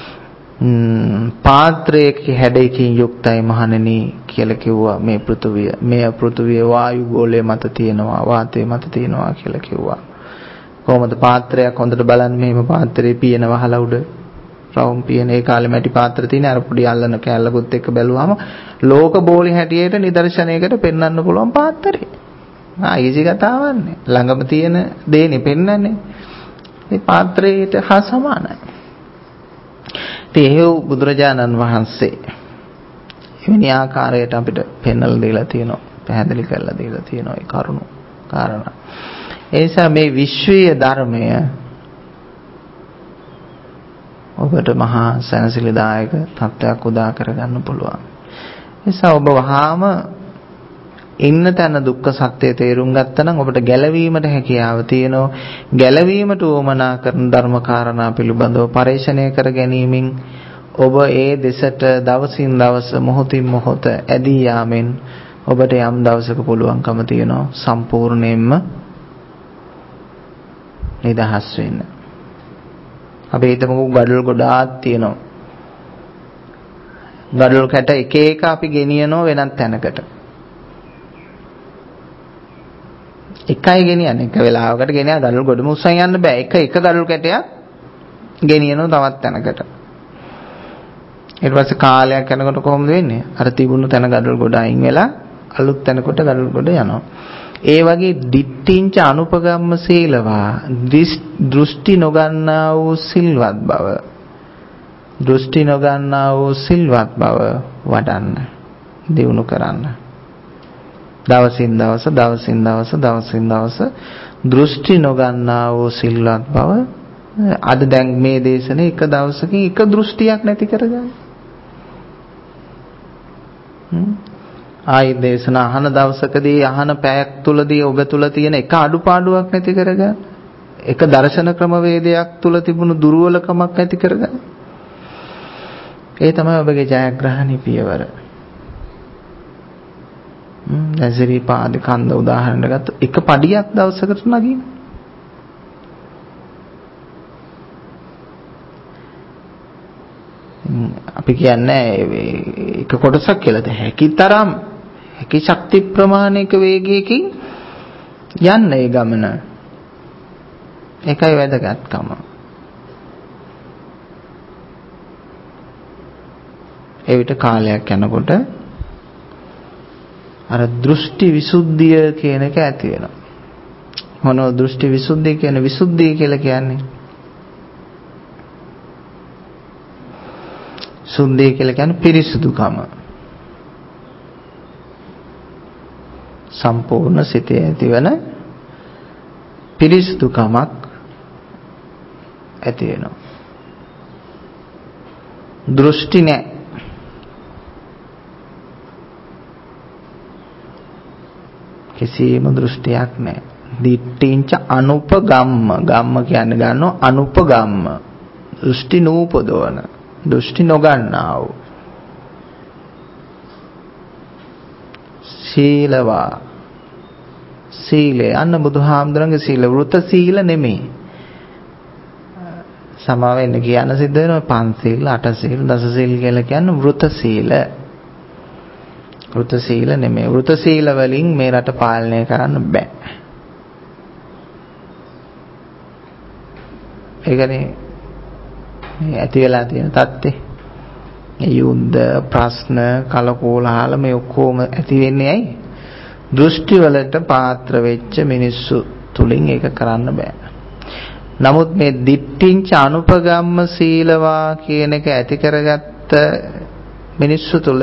පාත්‍රයක හැඩයකින් යුක්තයි මහණෙනි කියලා කිව්වා. මේ පෘථුවිය, මේ පෘථුවිය වායු ගෝලය මත තියෙනවා, වාතය මත තියෙනවා කියලා කිව්වා. කොහොමද පාත්‍රයක් හොඳට බලන්න, මෙහෙම පාත්‍රේ පියන වහලා උඩ රවුම් පියන, ඒ කාලේ මැටි පාත්‍ර තියෙන අර පොඩි අල්ලන කැලලකුත් එක්ක බැලුවාම ලෝක බෝලි හැටියට නිදර්ශනයකට පෙන්වන්න පුළුවන් පාත්‍රේ. ආ ඊසි කතාවක් නේ. ළඟම තියෙන දේනේ පෙන්වන්නේ. මේ පාත්‍රයට හා සමානයි. ඉතින් බුදුරජාණන් වහන්සේ එවැනි ආකාරයට අපිට පෙන්වලා දීලා තියෙනවා, පැහැදිලි කරලා දීලා තියෙනවා ඒ කරුණු කාරණා. ඒ නිසා මේ විශ්වීය ධර්මය ඔබට මහා සැනසෙලිදායක තත්ත්වයක් උදා කරගන්න පුළුවන්. ඒ නිසා ඔබ වහාම ඉන්න තැන දුක්ඛ සත්‍ය තේරුම් ගත්තා නම් ඔබට ගැලවීමට හැකියාව තියෙනවා. ගැලවීමට උවමනා කරන ධර්ම කාරණා පිළිබඳව පරිශනය කර ගැනීමෙන් ඔබ ඒ දෙසට දවසින් දවස මොහොතින් මොහොත ඇදී යාමෙන් ඔබට යම් දවසක පුළුවන්කම තියෙනවා සම්පූර්ණයෙන්ම නිදහස් වෙන්න. අපි හිතමුකෝ ගඩොල් ගොඩාක් තියෙනවා. ගඩොල් කැට එක එක අපි ගෙනියනවා වෙනත් තැනකට. එකයි ගෙනියන්නේ. එක වෙලාවකට ගෙනියන ගඩොල් ගොඩම උස්සන් යන්න බෑ. එක එක ගඩොල් කැටයක් ගෙනියනවා තවත් තැනකට. ඊට පස්සේ කාලයක් යනකොට කොහොමද වෙන්නේ? අර තිබුණු තැන ගඩොල් ගොඩ අයින් වෙලා අලුත් තැනකට ගඩොල් ගොඩ යනවා. ඒ වගේ දිට්ඨිංච අනුපගම්ම සීලවා දෘෂ්ටි නොගන්නා වූ සිල්වත් බව දෘෂ්ටි නොගන්නා වූ සිල්වත් බව වඩන්න දියුණු කරන්න. දවසින් දවස දවසින් දවස දවසින් දවස දෘෂ්ටි නොගන්නා වූ සිල්වත් බව. අද දැන් මේ දේශනේ එක දවසකින් එක දෘෂ්ටියක් නැති කරගන්න. ආයි දේශන අහන දවසකදී අහන පැයක් තුලදී ඔබ තුල තියෙන එක අඩුපාඩුවක් නැති කරගන්න. එක දර්ශන ක්‍රමවේදයක් තුල තිබුණු දුර්වලකමක් නැති කරගන්න. ඒ තමයි ඔබගේ ජයග්‍රහණී පියවර. හ්ම් දැසිරි පාදේ කන්ද උදාහරණයක් ගත්ත එක පඩියක් දවසකට නගින්න. අපි කියන්නේ එක කොටසක් කියලාද හැකිතරම් හැකි ශක්ති ප්‍රමාණයක වේගයකින් යන්න ඒ ගමන. ඒකයි වැදගත්කම. ඒ විට කාලයක් යනකොට අර දෘෂ්ටි විසුද්ධිය කියන එක ඇති වෙනවා. මොනෝ දෘෂ්ටි විසුද්ධිය කියන විසුද්ධිය කියලා කියන්නේ? සුද්ධිය කියලා කියන්නේ පිරිසුදුකම. සම්පූර්ණ සිතේ ඇතිවන පිරිසුදුකමක් ඇති වෙනවා. දෘෂ්ටි නැහැ. කිසිම දෘෂ්ටියක් නැහැ. දිට්ඨිංච අනුපගම්ම. ගම්ම කියන්නේ ගන්නෝ අනුපගම්ම. දෘෂ්ටි නූපදවන. දෘෂ්ටි නොගන්නා වූ. සීලවා. සීලය අන්න බුදුහාමුදුරන්ගේ සීල වෘත සීල නෙමෙයි. සමාවෙන්න කියන සිද්ධ වෙනවා පංචශීල, අටශීල, දසශීල කියලා කියන්නේ වෘත සීල. වෘත සීල නෙමෙයි. වෘත සීල වලින් මේ රට පාලනය කරන්න බෑ. ඒකනේ මේ ඇති වෙලා තියෙන තත්ත්වේ. යුද්ධ, ප්‍රශ්න, කලකෝලහල මේ ඔක්කොම ඇති වෙන්නේ ඇයි? දෘෂ්ටි වලට පාත්‍ර වෙච්ච මිනිස්සු තුලින් ඒක කරන්න බෑ. නමුත් මේ දිට්ඨිංච අනුපගම්ම සීලවා කියන එක ඇති කරගත්ත මිනිස්සු තුල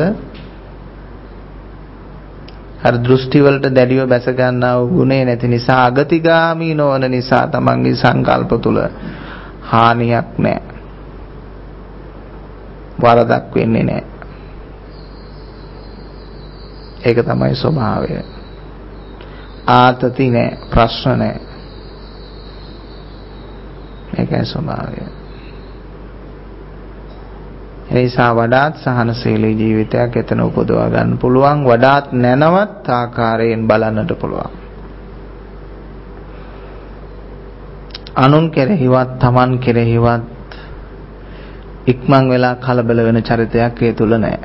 අර දෘෂ්ටි වලට දැඩිව බැස ගන්නා වූ ගුණේ නැති නිසා, අගතිගාමී නොවන නිසා තමන්ගේ සංකල්ප තුල හානියක් නැහැ. වරදක් වෙන්නේ නැහැ. ඒක තමයි ස්වභාවය. ආතති නැහැ, ප්‍රශ්න නැහැ. ඒකයි ස්වභාවය. ඒ නිසා වඩාත් සහනශීලී ජීවිතයක් එතන උපදවා ගන්න පුළුවන්. වඩාත් නැනවත් ආකාරයෙන් බලන්නට පුළුවන්. අනුන් කෙරෙහිවත් තමන් කෙරෙහිවත් ඉක්මන් වෙලා කලබල වෙන චරිතයක් ඒ තුල නැහැ.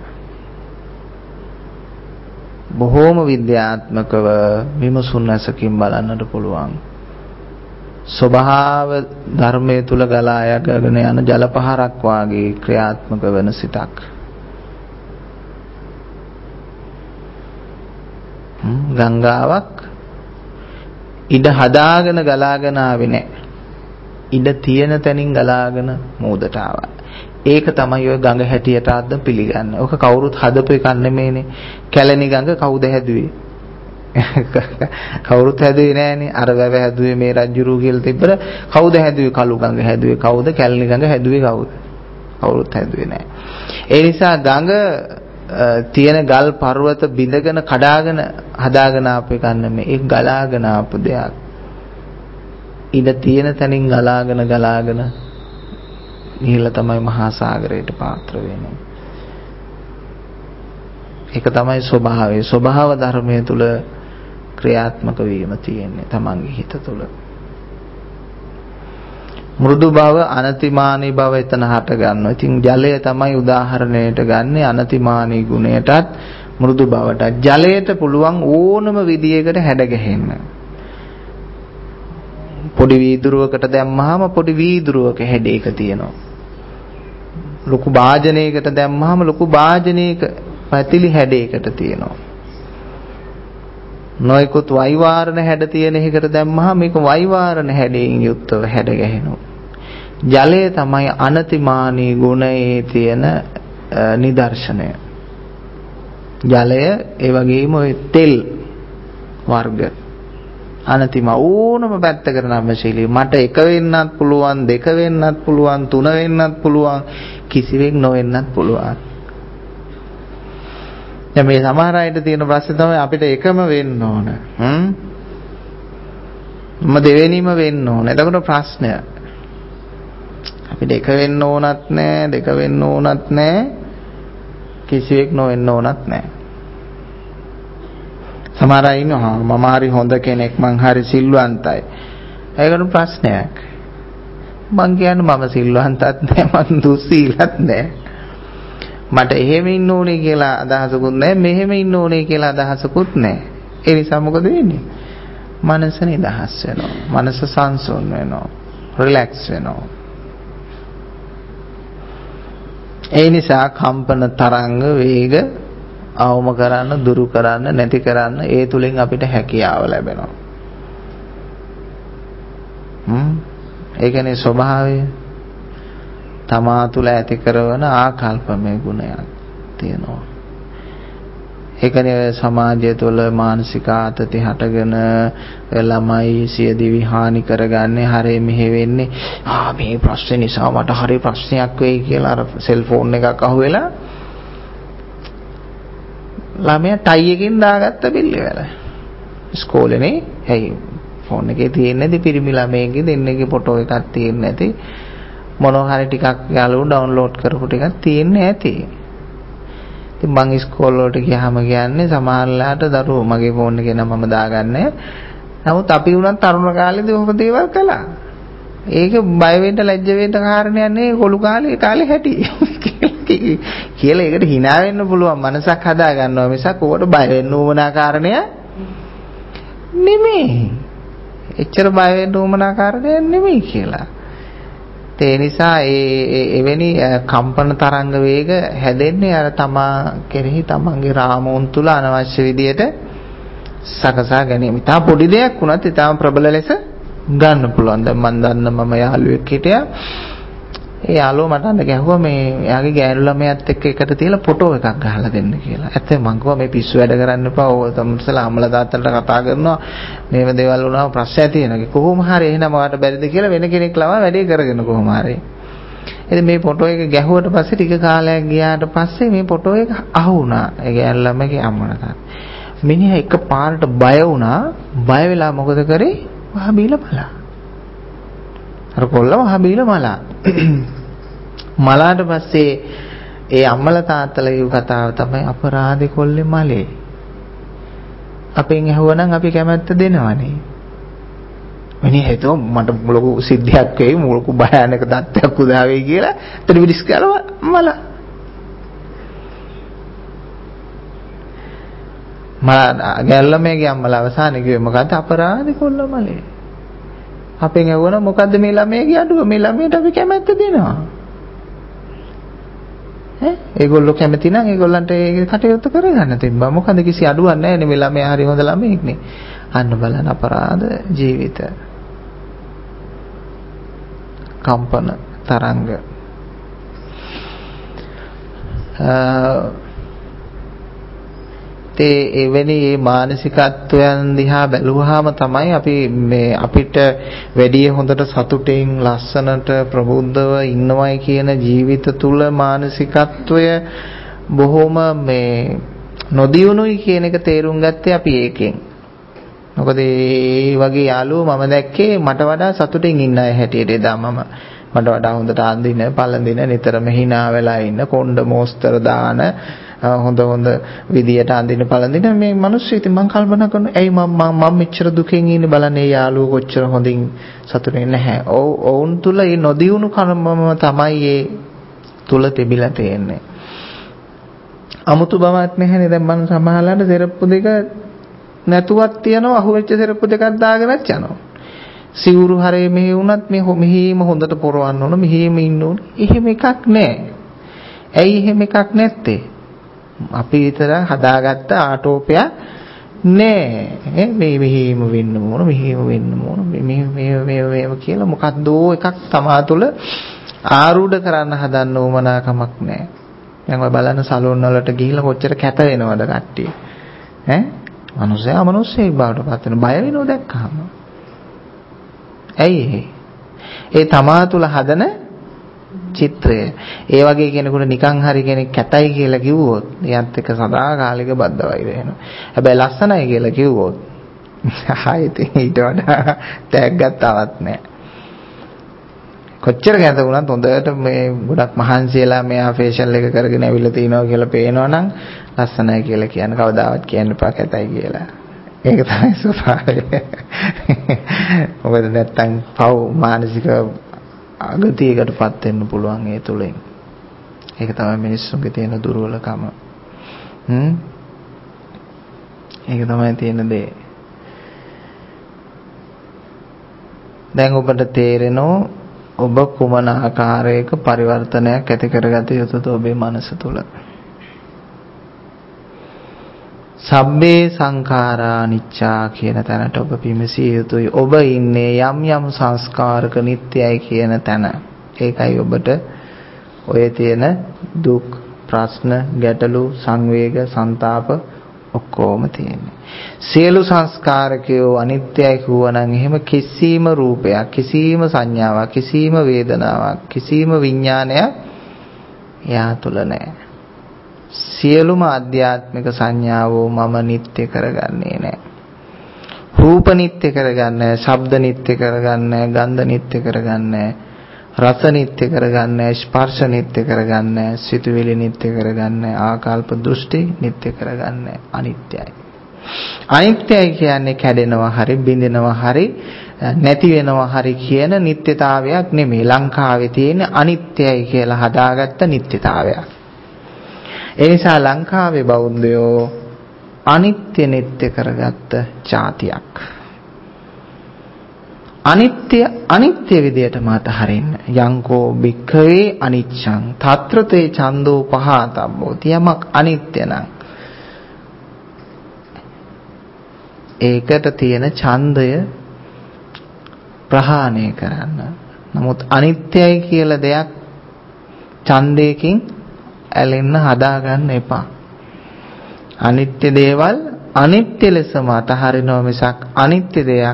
බොහෝම විද්‍යාත්මකව විමසුන් ඇසකින් බලන්නට පුළුවන්. ස්වභාව ධර්මයේ තුල ගලා යගෙන යන ජල පහරක් වාගේ ක්‍රියාත්මක වෙන සිතක්. ගංගාවක් ඉඩ හදාගෙන ගලාගෙන ආවේ නැහැ. ඉඩ තියෙන තැනින් ගලාගෙන මූදට ආවා. ඒක තමයි ඔය ගඟ හැටියට අද පිළිගන්නේ. ඔක කවුරුත් හදපු එකක් නෙමෙයිනේ. කැලණි ගඟ කවුද හැදුවේ? කවුරුත් හැදුවේ නෑනේ. අර වැව හැදුවේ මේ රජුරු කියලා තිබ්බර කවුද හැදුවේ? කළු ගඟ හැදුවේ කවුද? කැලණි ගඟ හැදුවේ කවුද? කවුරුත් හැදුවේ නෑ. ඒ නිසා ගඟ තියෙන ගල් පර්වත බිඳගෙන කඩාගෙන හදාගෙන ආපු එකක් නෙමෙයි. ඒක ගලාගෙන ආපු දෙයක්. ඉඩ තියෙන තැනින් ගලාගෙන ගලාගෙන ගිහිල්ලා තමයි මහා සාගරයට පාත්‍ර වෙන්නේ. ඒක තමයි ස්වභාවය. ස්වභාව ධර්මයේ තුල ක්‍රියාත්මක වීම තියෙන්නේ තමන්ගේ හිත තුල. මෘදු බව, අනතිමානී බව එතන හට ගන්නවා. ඉතින් ජලය තමයි උදාහරණයට ගන්නේ අනතිමානී ගුණයටත් මෘදු බවටත්. ජලයට පුළුවන් ඕනම විදියකට හැඩ ගැහෙන්න. පොඩි වීදුරුවකට දැම්මහම පොඩි වීදුරුවක හැඩයක තියෙනවා. ලොකු භාජනයකට දැම්මහම ලොකු භාජනයක පැතිලි හැඩයකට තියෙනවා. නොයිකුත් වෛවාරණ හැඩ තියෙන එකකට දැම්මහම මේක වෛවාරණ හැඩයෙන් යුක්තව හැඩ ගැහෙනවා. ජලය තමයි අනතිමානී ගුණයේ තියෙන නිදර්ශනය. ජලය ඒ වගේම ඔය තෙල් වර්ග අනතිම ඕනම පැත්තකට නම්ශීලී. මට එක වෙන්නත් පුළුවන්, දෙක වෙන්නත් පුළුවන්, තුන වෙන්නත් පුළුවන්, කිසිවෙක් නොවෙන්නත් පුළුවන්. දැන් මේ සමහර අයට තියෙන ප්‍රශ්නේ තමයි අපිට එකම වෙන්න ඕන. හ්ම්. මම දෙවෙනිම වෙන්න ඕන. එතකොට ප්‍රශ්නය. අපිට එක වෙන්න ඕනත් නෑ, දෙක වෙන්න ඕනත් නෑ, කිසිවෙක් නොවෙන්න ඕනත් නෑ. සමහර අය ඉන්නවා මම හරි හොඳ කෙනෙක්, මං හරි සිල්වන්තයි. ඒකට ප්‍රශ්නයක්. මං කියන්නේ මම සිල්වන්තත් නෑ, මං දුස්සීලත් නෑ. මට එහෙම ඉන්න ඕනේ කියලා අදහසකුත් නෑ, මෙහෙම ඉන්න ඕනේ කියලා අදහසකුත් නෑ. ඒ නිසා මොකද වෙන්නේ? මනස නිදහස් වෙනවා. මනස සංසුන් වෙනවා. රිලැක්ස් වෙනවා. ඒ නිසා කම්පන තරංග වේග අවම කරන්න, දුරු කරන්න, නැති කරන්න ඒ තුලින් අපිට හැකියාව ලැබෙනවා. හ්ම්. ඒකනේ ස්වභාවය. තමා තුළ ඇති කරන ආකල්පමය ගුණයක් තියෙනවා. ඒකනේ සමාජය තුළ මානසික ආතති හටගෙන ළමයි සියදිවි හානි කරගන්නේ, හරි මෙහෙ වෙන්නේ. ආ මේ ප්‍රශ්නේ නිසා මට හරි ප්‍රශ්නයක් වෙයි කියලා අර සෙල්ෆෝන් එකක් අහුවෙලා ළමයා ටයි එකකින් දාගත්ත බිල්ලවල. ඉස්කෝලේනේ ඇයි ෆෝන් එකේ තියෙන්නේ නැති පිරිමි ළමයෙක්ගේ දෙන්නගේ ෆොටෝ එකක් තියෙන්නේ නැති, මොනවා හරි ටිකක් යාළුවෝ ඩවුන්ලෝඩ් කරපු ටිකක් තියෙන්නේ ඇති. ඉතින් මං ඉස්කෝල වලට ගියාම කියන්නේ සමහරලාට දරුවෝ මගේ ෆෝන් එකේ නම් මම දාගන්නේ. නමුත් අපි වුණත් තරුණ කාලේදී ඔහොම දේවල් කළා. ඒක බය වෙන්න ලැජ්ජ වෙන්න කාරණයක් නෙවෙයි, කොළු කාලේ කාලේ හැටි කියලා ඒකට hina වෙන්න පුළුවන් මනසක් හදා ගන්නවා මිසක් ඕකට බය වෙන්න උවමනා කාරණයක් නෙමෙයි. එච්චර බය වෙන්න උවමනා කාරණයක් නෙමෙයි කියලා. ඒ නිසා ඒ එවැනි කම්පන තරංග වේග හැදෙන්නේ අර තමා කෙරෙහි තමන්ගේ රාමෝන් තුල අනවශ්‍ය විදියට සකසා ගැනීම. තා පොඩි දෙයක් වුණත් ඊටම ප්‍රබල ලෙස ගන්න පුළුවන්. දැන් මම දන්න මම යාළුවෙක් හිටියා. ඒ යාළුවා මට අන්න ගැහුවා මේ එයාගේ ගෑනු ළමයාත් එක්ක එකට තියලා ෆොටෝ එකක් ගහලා දෙන්න කියලා. ඇත්තටම මං කිව්වා මේ පිස්සු වැඩ කරන්න එපා. ඔය තමසලා අම්මලා තාත්තලාට කතා කරනවා. මේව දේවල් වුණාම ප්‍රශ්නයක් තියෙනවා. කොහොම හරි එහෙනම් ඔයාලට බැරිද කියලා වෙන කෙනෙක් ලවා වැඩේ කරගෙන කොහොම හරි. ඉතින් මේ ෆොටෝ එක ගැහුවට පස්සේ ටික කාලයක් ගියාට පස්සේ මේ ෆොටෝ එක අහු වුණා. ඒ ගෑනු ළමයාගේ අම්මලා තාත්තා. මිනිහා එක පාරට බය වුණා. බය වෙලා මොකද කරේ? වහ බීලා මලා. අර කොල්ල වහ බීලා මලා. මලාට පස්සේ ඒ අම්මලා තාත්තලා කියු කතාව තමයි අපරාධේ කොල්ලේ මලේ. අපෙන් ඇහුවනම් අපි කැමැත්ත දෙනවනේ. මිනිහ හිතුව මට ලොකු සිද්ධියක් වෙයි, ලොකු භයානක තත්ත්වයක් උදා වෙයි කියලා. එතන විදිස් කරලා මලා. මලා ගැල්ලමේගේ අම්මලා අවසානයේ කිව්වේ මොකද්ද? අපරාධේ කොල්ල මලේ. අපෙන් ඇහුවනම් මොකද්ද මේ ළමයාගේ අඩුව? මේ ළමයට අපි කැමැත්ත දෙනවා. ඈ ඒගොල්ලෝ කැමති නම් ඒගොල්ලන්ට ඒ කටයුතු කරගන්න තිබ්බා. මොකද කිසි අඩුවක් නැහැ නේ, මේ ළමයා හරි හොඳ ළමයෙක් නේ. අන්න බලන්න අපරාධ ජීවිත. කම්පන තරංග. ඒ එවැනි මේ මානසිකත්වයන් දිහා බැලුවාම තමයි අපි මේ අපිට වැඩි හොඳට සතුටින් ලස්සනට ප්‍රබුද්ධව ඉන්නවයි කියන ජීවිත තුල මානසිකත්වය බොහොම මේ නොදියුණුයි කියන එක තේරුම් ගත්තේ අපි ඒකෙන්. මොකද ඒ වගේ යාළුවෝ මම දැක්කේ මට වඩා සතුටින් ඉන්න අය හැටියට එදා මම මට වඩා හොඳට අඳින පළඳින නිතරම hina වෙලා ඉන්න කොණ්ඩ මෝස්තර දාන හොඳ හොඳ විදියට අඳින පළඳින මේ මිනිස්සු ඉතින් මම කල්පනා කරනවා ඇයි මම මම මෙච්චර දුකෙන් ඉන්නේ බලන්නේ යාළුවෝ කොච්චර හොඳින් සතුටින් නැහැ. ඔවුන් තුල මේ නොදියුණු කර්මම තමයි ඒ තුල තිබිලා තියෙන්නේ. අමුතු බවක් නැහැනේ. දැන් මම සමහරලාට සෙරප්පු දෙක නැතුවක් තියනවා, අහුවෙච්ච සෙරප්පු දෙකක් දාගෙනත් යනවා. සිවුරු හරේ මෙහෙ වුණත් මේ මෙහිම හොඳට පොරවන්න ඕන මෙහිම ඉන්න ඕන. එහෙම එකක් නැහැ. ඇයි එහෙම එකක් නැත්තේ? අපි විතර හදාගත්ත ආටෝපයක් නෑ. මේ මෙහිම වෙන්න ඕන මෙහිම වෙන්න ඕන මේ මේ මේ මේ කියලා මොකක්දෝ එකක් තමා තුළ ආරූඪ කරන්න හදන්න ඕමනාකමක් නෑ. දැන් ඔය බලන්න සලෝන් වලට ගිහිල්ලා කොච්චර කැත වෙනවද කට්ටිය. ඈ මිනිස්සයා මිනිස්සෙක් බවට පත් වෙන බය වෙනව දැක්කහම. ඇයි ඒ තමා තුළ හදන චිත්‍රය. ඒ වගේ කෙනෙකුට නිකන් හරි කෙනෙක් කැතයි කියලා කිව්වොත් එයාත් එක්ක සදාකාලික බද්ධ වෛර වෙනවා. හැබැයි ලස්සනයි කියලා කිව්වොත් ආයෙත් ඊට වඩා තෑග්ගක් තවත් නැහැ. කොච්චර කැත වුණත් හොඳට මේ ගොඩක් මහන්සියලා මෙයා ෆේෂල් එක කරගෙන ඇවිල්ලා තිනවා කියලා පේනවනම් ලස්සනයි කියලා කියන කවදාවත් කියන්න එපා කැතයි කියලා. ඒක තමයි ස්වභාවය. මොකද නැත්තම් පව් මානසික අගතියකටපත් වෙන්න පුළුවන් ඒ තුලින්. ඒක තමයි මිනිස්සුන්ගේ තියෙන දුර්වලකම. හ්ම්. ඒක තමයි තියෙන දේ. දැන් ඔබට තේරෙනවා ඔබ කුමන ආකාරයක පරිවර්තනයක් ඇති කරගත යුතුද ඔබේ මනස තුල? සබ්බේ සංඛාරා අනිච්චා කියන තැනට ඔබ පිමසිය යුතුයි. ඔබ ඉන්නේ යම් යම් සංස්කාරක නිට්ටයයි කියන තැන. ඒකයි ඔබට ඔය තියෙන දුක්, ප්‍රශ්න, ගැටලු, සංවේග, ਸੰతాප ඔක්කොම තියෙන්නේ. සියලු සංස්කාරකයෝ අනිත්‍යයි කියවනම් එහෙම කිසිම රූපයක්, කිසිම සංඥාවක්, කිසිම වේදනාවක්, කිසිම විඥානයක් යා තුල නැහැ. සියලුම ආධ්‍යාත්මික සංඥාවෝ මම නිත්‍ය කරගන්නේ නැහැ. රූප නිත්‍ය කරගන්නේ, ශබ්ද නිත්‍ය කරගන්නේ, ගන්ධ නිත්‍ය කරගන්නේ, රස නිත්‍ය කරගන්නේ, ස්පර්ශ නිත්‍ය කරගන්නේ, සිතුවිලි නිත්‍ය කරගන්නේ, ආකල්ප දෘෂ්ටි නිත්‍ය කරගන්නේ. අනිත්‍යයි. අනිත්‍යයි කියන්නේ කැඩෙනවා හරි, බිඳෙනවා හරි, නැති වෙනවා හරි කියන නිත්‍යතාවයක් නෙමෙයි. ලංකාවේ තියෙන අනිත්‍යයි කියලා හදාගත්ත නිත්‍යතාවයක්. ඒ නිසා ලංකාවේ බෞද්ධයෝ අනිත්‍ය නිත්‍ය කරගත්ත જાතියක්. අනිත්‍ය අනිත්‍ය විදියටම අතහරින්න. යංකෝ භික්ඛවේ අනිච්ඡං తත්‍රතේ ඡන්தோ පහතබ්බෝ. තියමක් අනිත්‍ය නම් ඒකට තියෙන ඡන්දය ප්‍රහාණය කරන්න. නමුත් අනිත්‍යයි කියලා දෙයක් ඡන්දයකින් ඇලෙන්න හදාගන්න එපා. අනිත්‍ය දේවල් අනිත්‍ය ලෙසම අතහරිනවා මිසක් අනිත්‍ය දෙයක්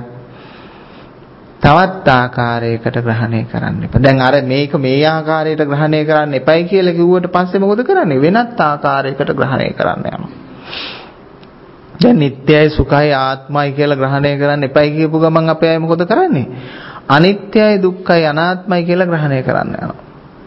තවත් ආකාරයකට ග්‍රහණය කරන්න එපා. දැන් අර මේක මේ ආකාරයට ග්‍රහණය කරන්න එපයි කියලා කිව්වට පස්සේ මොකද කරන්නේ? වෙනත් ආකාරයකට ග්‍රහණය කරන්න යනවා. දැන් නිට්ටයයි සුඛයි ආත්මයි කියලා ග්‍රහණය කරන්න එපයි කියපු ගමන් අපේ අය මොකද කරන්නේ? අනිත්‍යයි දුක්ඛයි අනාත්මයි කියලා ග්‍රහණය කරන්න යනවා.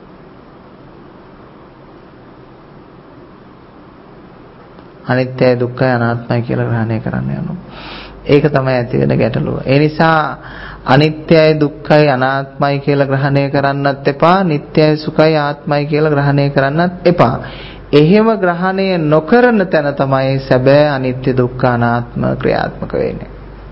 අනිත්‍යයි දුක්ඛයි අනාත්මයි කියලා ග්‍රහණය කරන්න යනවා. ඒක තමයි ඇති වෙන ගැටලුව. ඒ නිසා අනිත්‍යයි දුක්ඛයි අනාත්මයි කියලා ග්‍රහණය කරන්නත් එපා, නිට්ටයයි සුඛයි ආත්මයි කියලා ග්‍රහණය කරන්නත් එපා. එහෙම ග්‍රහණය නොකරන තැන තමයි සැබෑ අනිත්‍ය දුක්ඛ අනාත්ම ක්‍රියාත්මක වෙන්නේ.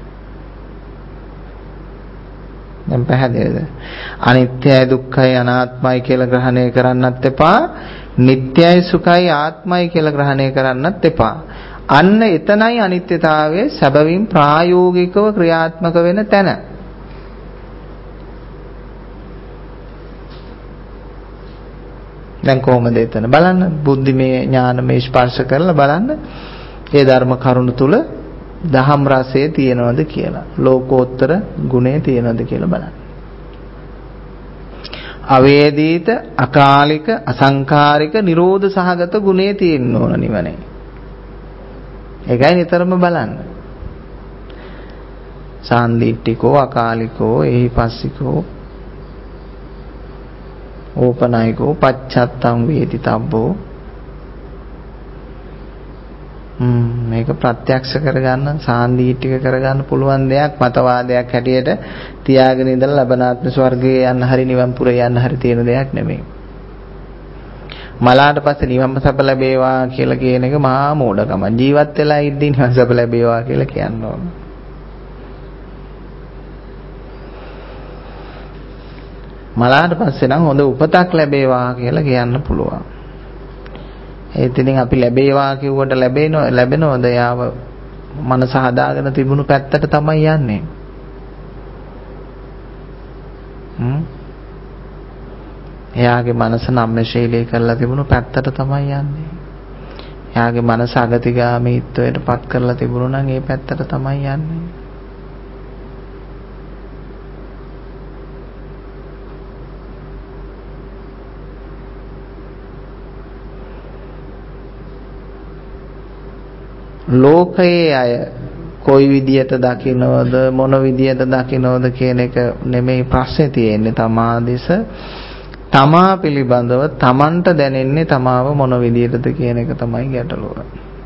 දැන් පැහැදිලිද? අනිත්‍යයි දුක්ඛයි අනාත්මයි කියලා ග්‍රහණය කරන්නත් එපා, නිට්ටයයි සුඛයි ආත්මයි කියලා ග්‍රහණය කරන්නත් එපා. අන්න එතනයි අනිත්‍යතාවයේ සැබවින් ප්‍රායෝගිකව ක්‍රියාත්මක වෙන තැන. දැන් කොහොමද එතන බලන්න, බුද්ධිමය ඥානමය ස්පර්ශ කරලා බලන්න ඒ ධර්ම කරුණු තුල දහම් රසය තියෙනවද කියලා, ලෝකෝත්තර ගුණය තියෙනවද කියලා බලන්න. අවේදීත, අකාලික, අසංකාරික, නිරෝධ සහගත ගුණේ තියෙන්න ඕන නිවනේ. ඒකයි නිතරම බලන්න. සාන්දිටිකෝ, අකාලිකෝ, එහිපස්සිකෝ, ඕපනායකෝ, පච්චත්තං වේති තබ්බෝ. හ්ම් මේක ප්‍රත්‍යක්ෂ කරගන්න, සාන්දිටික කරගන්න පුළුවන් දෙයක් මතවාදයක් හැටියට තියාගෙන ඉඳලා ලබනාත්ම ස්වර්ගයේ යන්න හරි නිවන් පුරේ යන්න හරි තියෙන දෙයක් නෙමෙයි. මලාට පස්සේ නිවන් සප ලැබේවා කියලා කියන එක මහා මෝඩකම. ජීවත් වෙලා ඉද්දී නිවන් සප ලැබේවා කියලා කියන්න ඕන. මලාට පස්සේ නම් හොඳ උපතක් ලැබේවා කියලා කියන්න පුළුවන්. ඒත් ඉතින් අපි ලැබේවා කිව්වට ලැබෙනව ලැබෙනවද? යාව මනස හදාගෙන තිබුණු පැත්තට තමයි යන්නේ. හ්ම්. එයාගේ මනස නම්‍යශීලී කරලා තිබුණු පැත්තට තමයි යන්නේ. එයාගේ මනස අගතිගාමීත්වයට පත් කරලා තිබුණු නම් ඒ පැත්තට තමයි යන්නේ. ලෝකයේ අය කොයි විදියට දකින්නවද මොන විදියට දකින්නවද කියන එක නෙමෙයි ප්‍රශ්නේ තියෙන්නේ. තමා දෙස තමා පිළිබඳව තමන්ට දැනෙන්නේ තමාව මොන විදියටද කියන එක තමයි ගැටලුව.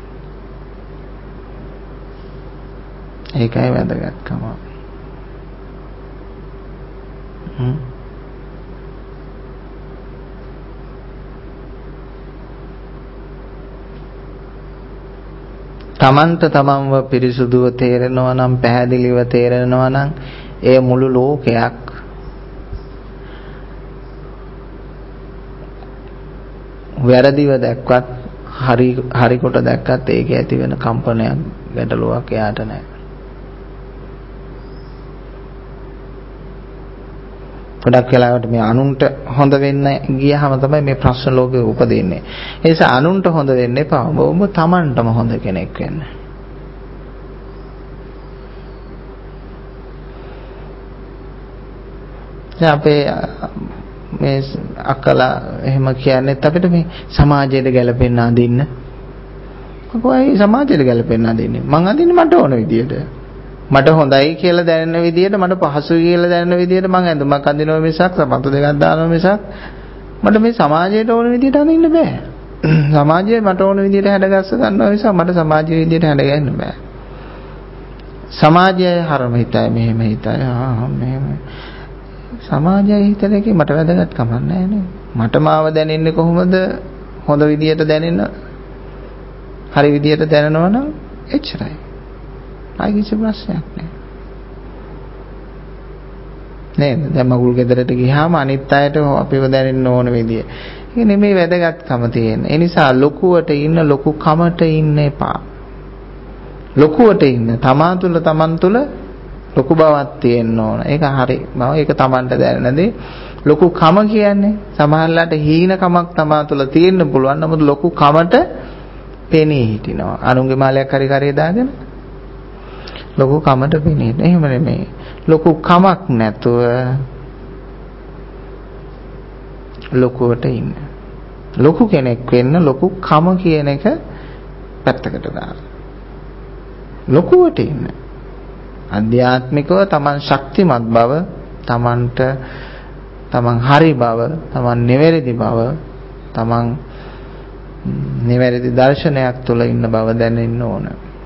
ඒකයි වැදගත්කම. හ්ම්. තමන්ට තමන්ව පිරිසුදුව තේරෙනවා නම් පැහැදිලිව තේරෙනවා නම් ඒ මුළු ලෝකයක් වැරදිව දැක්වත් හරි හරි කොට දැක්කත් ඒකේ ඇති වෙන කම්පනයක් ගැටලුවක් එයාට නැහැ. ගොඩක් වෙලාවට මේ අනුන්ට හොඳ වෙන්න ගියහම තමයි මේ ප්‍රශ්න ලෝකෙ උපදින්නේ. ඒ නිසා අනුන්ට හොඳ වෙන්න එපා. ඔබ තමන්ටම හොඳ කෙනෙක් වෙන්න. අපේ මේ අකලා එහෙම කියන්නේ අපිට මේ සමාජයට ගැලපෙන්න අඳින්න. කොහොමයි සමාජයට ගැලපෙන්න අඳින්නේ? මං අඳින්නේ මට ඕන විදියට. මට හොඳයි කියලා දැනෙන විදියට, මට පහසුයි කියලා දැනෙන විදියට මං ඇඳුමක් අඳිනවා මිසක් සපත්තු දෙකක් දානවා මිසක් මට මේ සමාජයට ඕන විදියට අඳින්න බෑ. සමාජය මට ඕන විදියට හැඩගස්ස ගන්නවා මිසක් මට සමාජයේ විදියට හැඩගන්න බෑ. සමාජය හරම හිතයි මෙහෙම හිතයි ආ මෙහෙම සමාජයේ හිතන එකේ මට වැදගත් කමක් නැහැ නේ. මට මාව දැනෙන්නේ කොහොමද? හොඳ විදියට දැනෙන, හරි විදියට දැනනවා නම් එච්චරයි. ආයි කිසි ප්‍රශ්නයක් නැහැ. නේද? දැන් මගුල් ගෙදරට ගියාම අනිත් අයට අපිව දැනෙන්න ඕන විදිය. ඒක නෙමෙයි වැදගත්කම තියෙන්නේ. ඒ නිසා ලොකුවට ඉන්න ලොකු කමට ඉන්න එපා. ලොකුවට ඉන්න තමා තුළ තමන් තුළ ලොකු බවක් තියෙන්න ඕන. ඒක හරි. මම ඒක තමන්ට දැනෙන දේ. ලොකු කම කියන්නේ සමහරලාට හීන කමක් තමා තුළ තියෙන්න පුළුවන්. නමුත් ලොකු කමට පෙනී හිටිනවා. අනුන්ගේ මාලයක් හරි කරේ දාගෙන ලොකු කමට පෙනී හිටින. එහෙම නෙමෙයි. ලොකු කමක් නැතුව ලොකුවට ඉන්න. ලොකු කෙනෙක් වෙන්න ලොකු කම කියන එක පැත්තකට දාන්න. ලොකුවට ඉන්න. අධ්‍යාත්මිකව තමන් ශක්තිමත් බව, තමන්ට තමන් හරි බව, තමන් නිවැරදි බව, තමන් නිවැරදි දර්ශනයක් තුළ ඉන්න බව දැනෙන්න ඕන.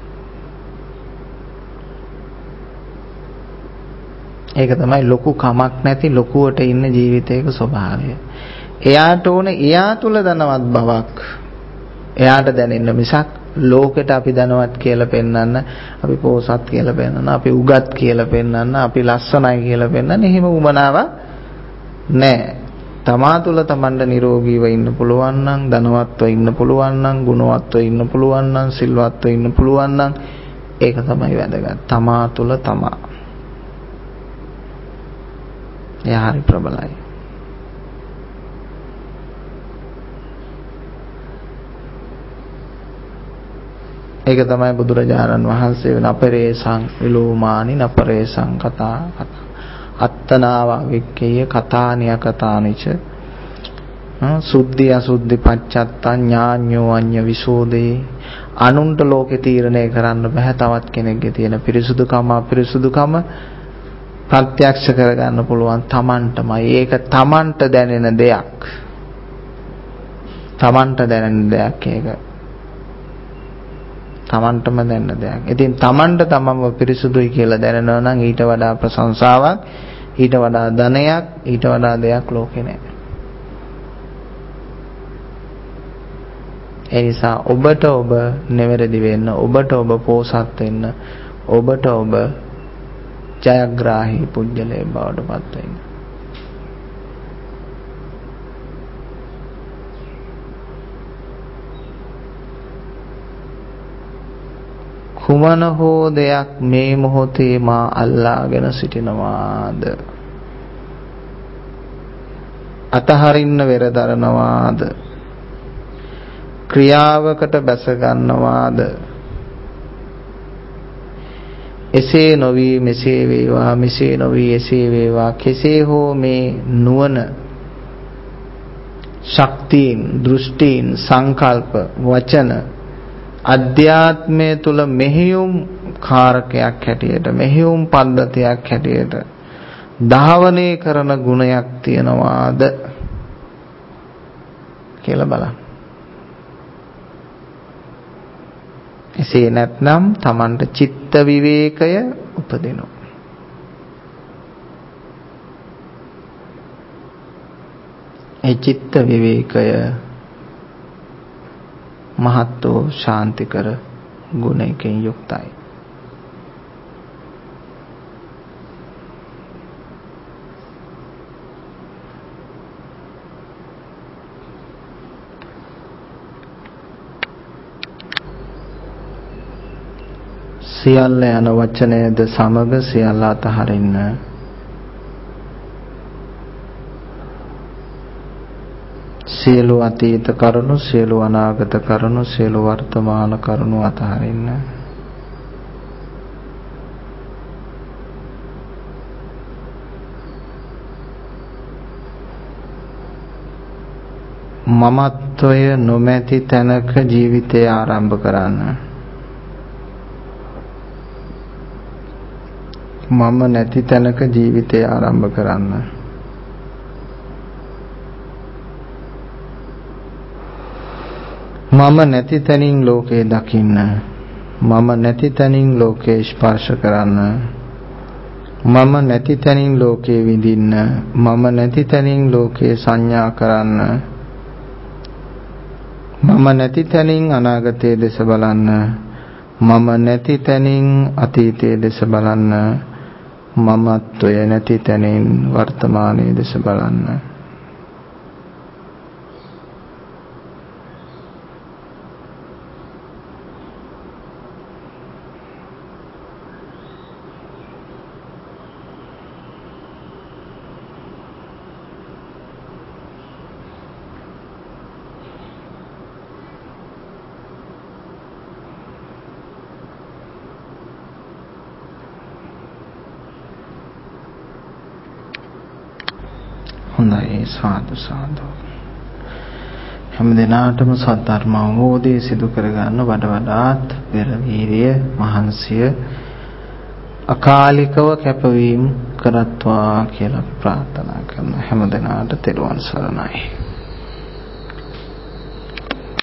ඒක තමයි ලොකු කමක් නැති ලොකුවට ඉන්න ජීවිතයක ස්වභාවය. එයාට ඕන එයා තුළ ධනවත් බවක් එයාට දැනෙන්න මිසක් ලෝකෙට අපි ධනවත් කියලා පෙන්වන්න, අපි පොසත් කියලා පෙන්වන්න, අපි උගත් කියලා පෙන්වන්න, අපි ලස්සනයි කියලා පෙන්වන්න එහෙම උමනාවක් නැහැ. තමා තුළ තමන්ට නිරෝගීව ඉන්න පුළුවන් නම්, ධනවත්ව ඉන්න පුළුවන් නම්, ගුණවත්ව ඉන්න පුළුවන් නම්, සිල්වත්ව ඉන්න පුළුවන් නම් ඒක තමයි වැදගත්. තමා තුළ තමා. එයා හරි ප්‍රබලයි. ඒක තමයි බුදුරජාණන් වහන්සේ වෙන අපරේසං විලෝමානි නපරේසං කතා කතා අත්තනාව වික්කේය කතානිය කතානිච සුද්ධි අසුද්ධි පච්චත්තං ඥාඤ්ඤෝ අඤ්ඤ විසෝදේ. අනුන්ට ලෝකේ තීරණය කරන්න බෑ තවත් කෙනෙක්ගේ තියෙන පිරිසුදුකම අපිරිසුදුකම ප්‍රත්‍යක්ෂ කරගන්න පුළුවන් තමන්ටමයි. ඒක තමන්ට දැනෙන දෙයක්. තමන්ට දැනෙන දෙයක් ඒක. තමන්ටම දැනෙන දෙයක්. ඉතින් තමන්ට තමන්ව පිරිසුදුයි කියලා දැනෙනවා නම් ඊට වඩා ප්‍රශංසාවක්, ඊට වඩා ධනයක්, ඊට වඩා දෙයක් ලෝකේ නැහැ. ඒ නිසා ඔබට ඔබ නිවැරදි වෙන්න, ඔබට ඔබ පෝසත් වෙන්න, ඔබට ඔබ ජයග්‍රාහී පුජ්‍යලේ බවට පත් වෙන්න. කුමන හෝ දෙයක් මේ මොහොතේ මා අල්ලාගෙන සිටිනවාද? අතහරින්න වෙරදරනවාද? ක්‍රියාවකට බැස ගන්නවාද? එසේ නොවි මෙසේ වේවා, මෙසේ නොවි එසේ වේවා, කෙසේ හෝ මේ නුවණ, ශක්තියින්, දෘෂ්ටීන්, සංකල්ප, වචන අධ්‍යාත්මය තුල මෙහෙයුම් කාරකයක් හැටියට, මෙහෙයුම් පද්ධතියක් හැටියට ධාවනය කරන ගුණයක් තියනවාද කියලා බලන්න. එසේ නැත්නම් Tamanට චිත්ත විවේකය උපදිනවා. ඒ චිත්ත විවේකය මහත් වූ ශාන්තිකර ගුණයකින් යුක්තයි. සියල්ල යන වචනයද සමග සියල්ල අතහරින්න. සියලු අතීත කරුණු, සියලු අනාගත කරුණු, සියලු වර්තමාන කරුණු අතහරින්න. මමත්වය නොමැති තැනක ජීවිතය ආරම්භ කරන්න. මම නැති තැනක ජීවිතය ආරම්භ කරන්න. මම නැති තැනින් ලෝකේ දකින්න. මම නැති තැනින් ලෝකේ ස්පර්ශ කරන්න. මම නැති තැනින් ලෝකේ විඳින්න. මම නැති තැනින් ලෝකේ සංඥා කරන්න. මම නැති තැනින් අනාගතයේ දෙස බලන්න. මම නැති තැනින් අතීතයේ දෙස බලන්න. මමත්වය නැති තැනින් වර්තමානයේ දෙස බලන්න. හොඳයි, සාදු සාදු. හැම දිනාටම සද්ධර්ම අවබෝධය සිදු කරගන්න වඩ වඩාත් පෙර වීරිය, මහන්සිය, අකාලිකව කැපවීම කරත්වා කියලා ප්‍රාර්ථනා කරන හැම දිනාට තෙරුවන් සරණයි.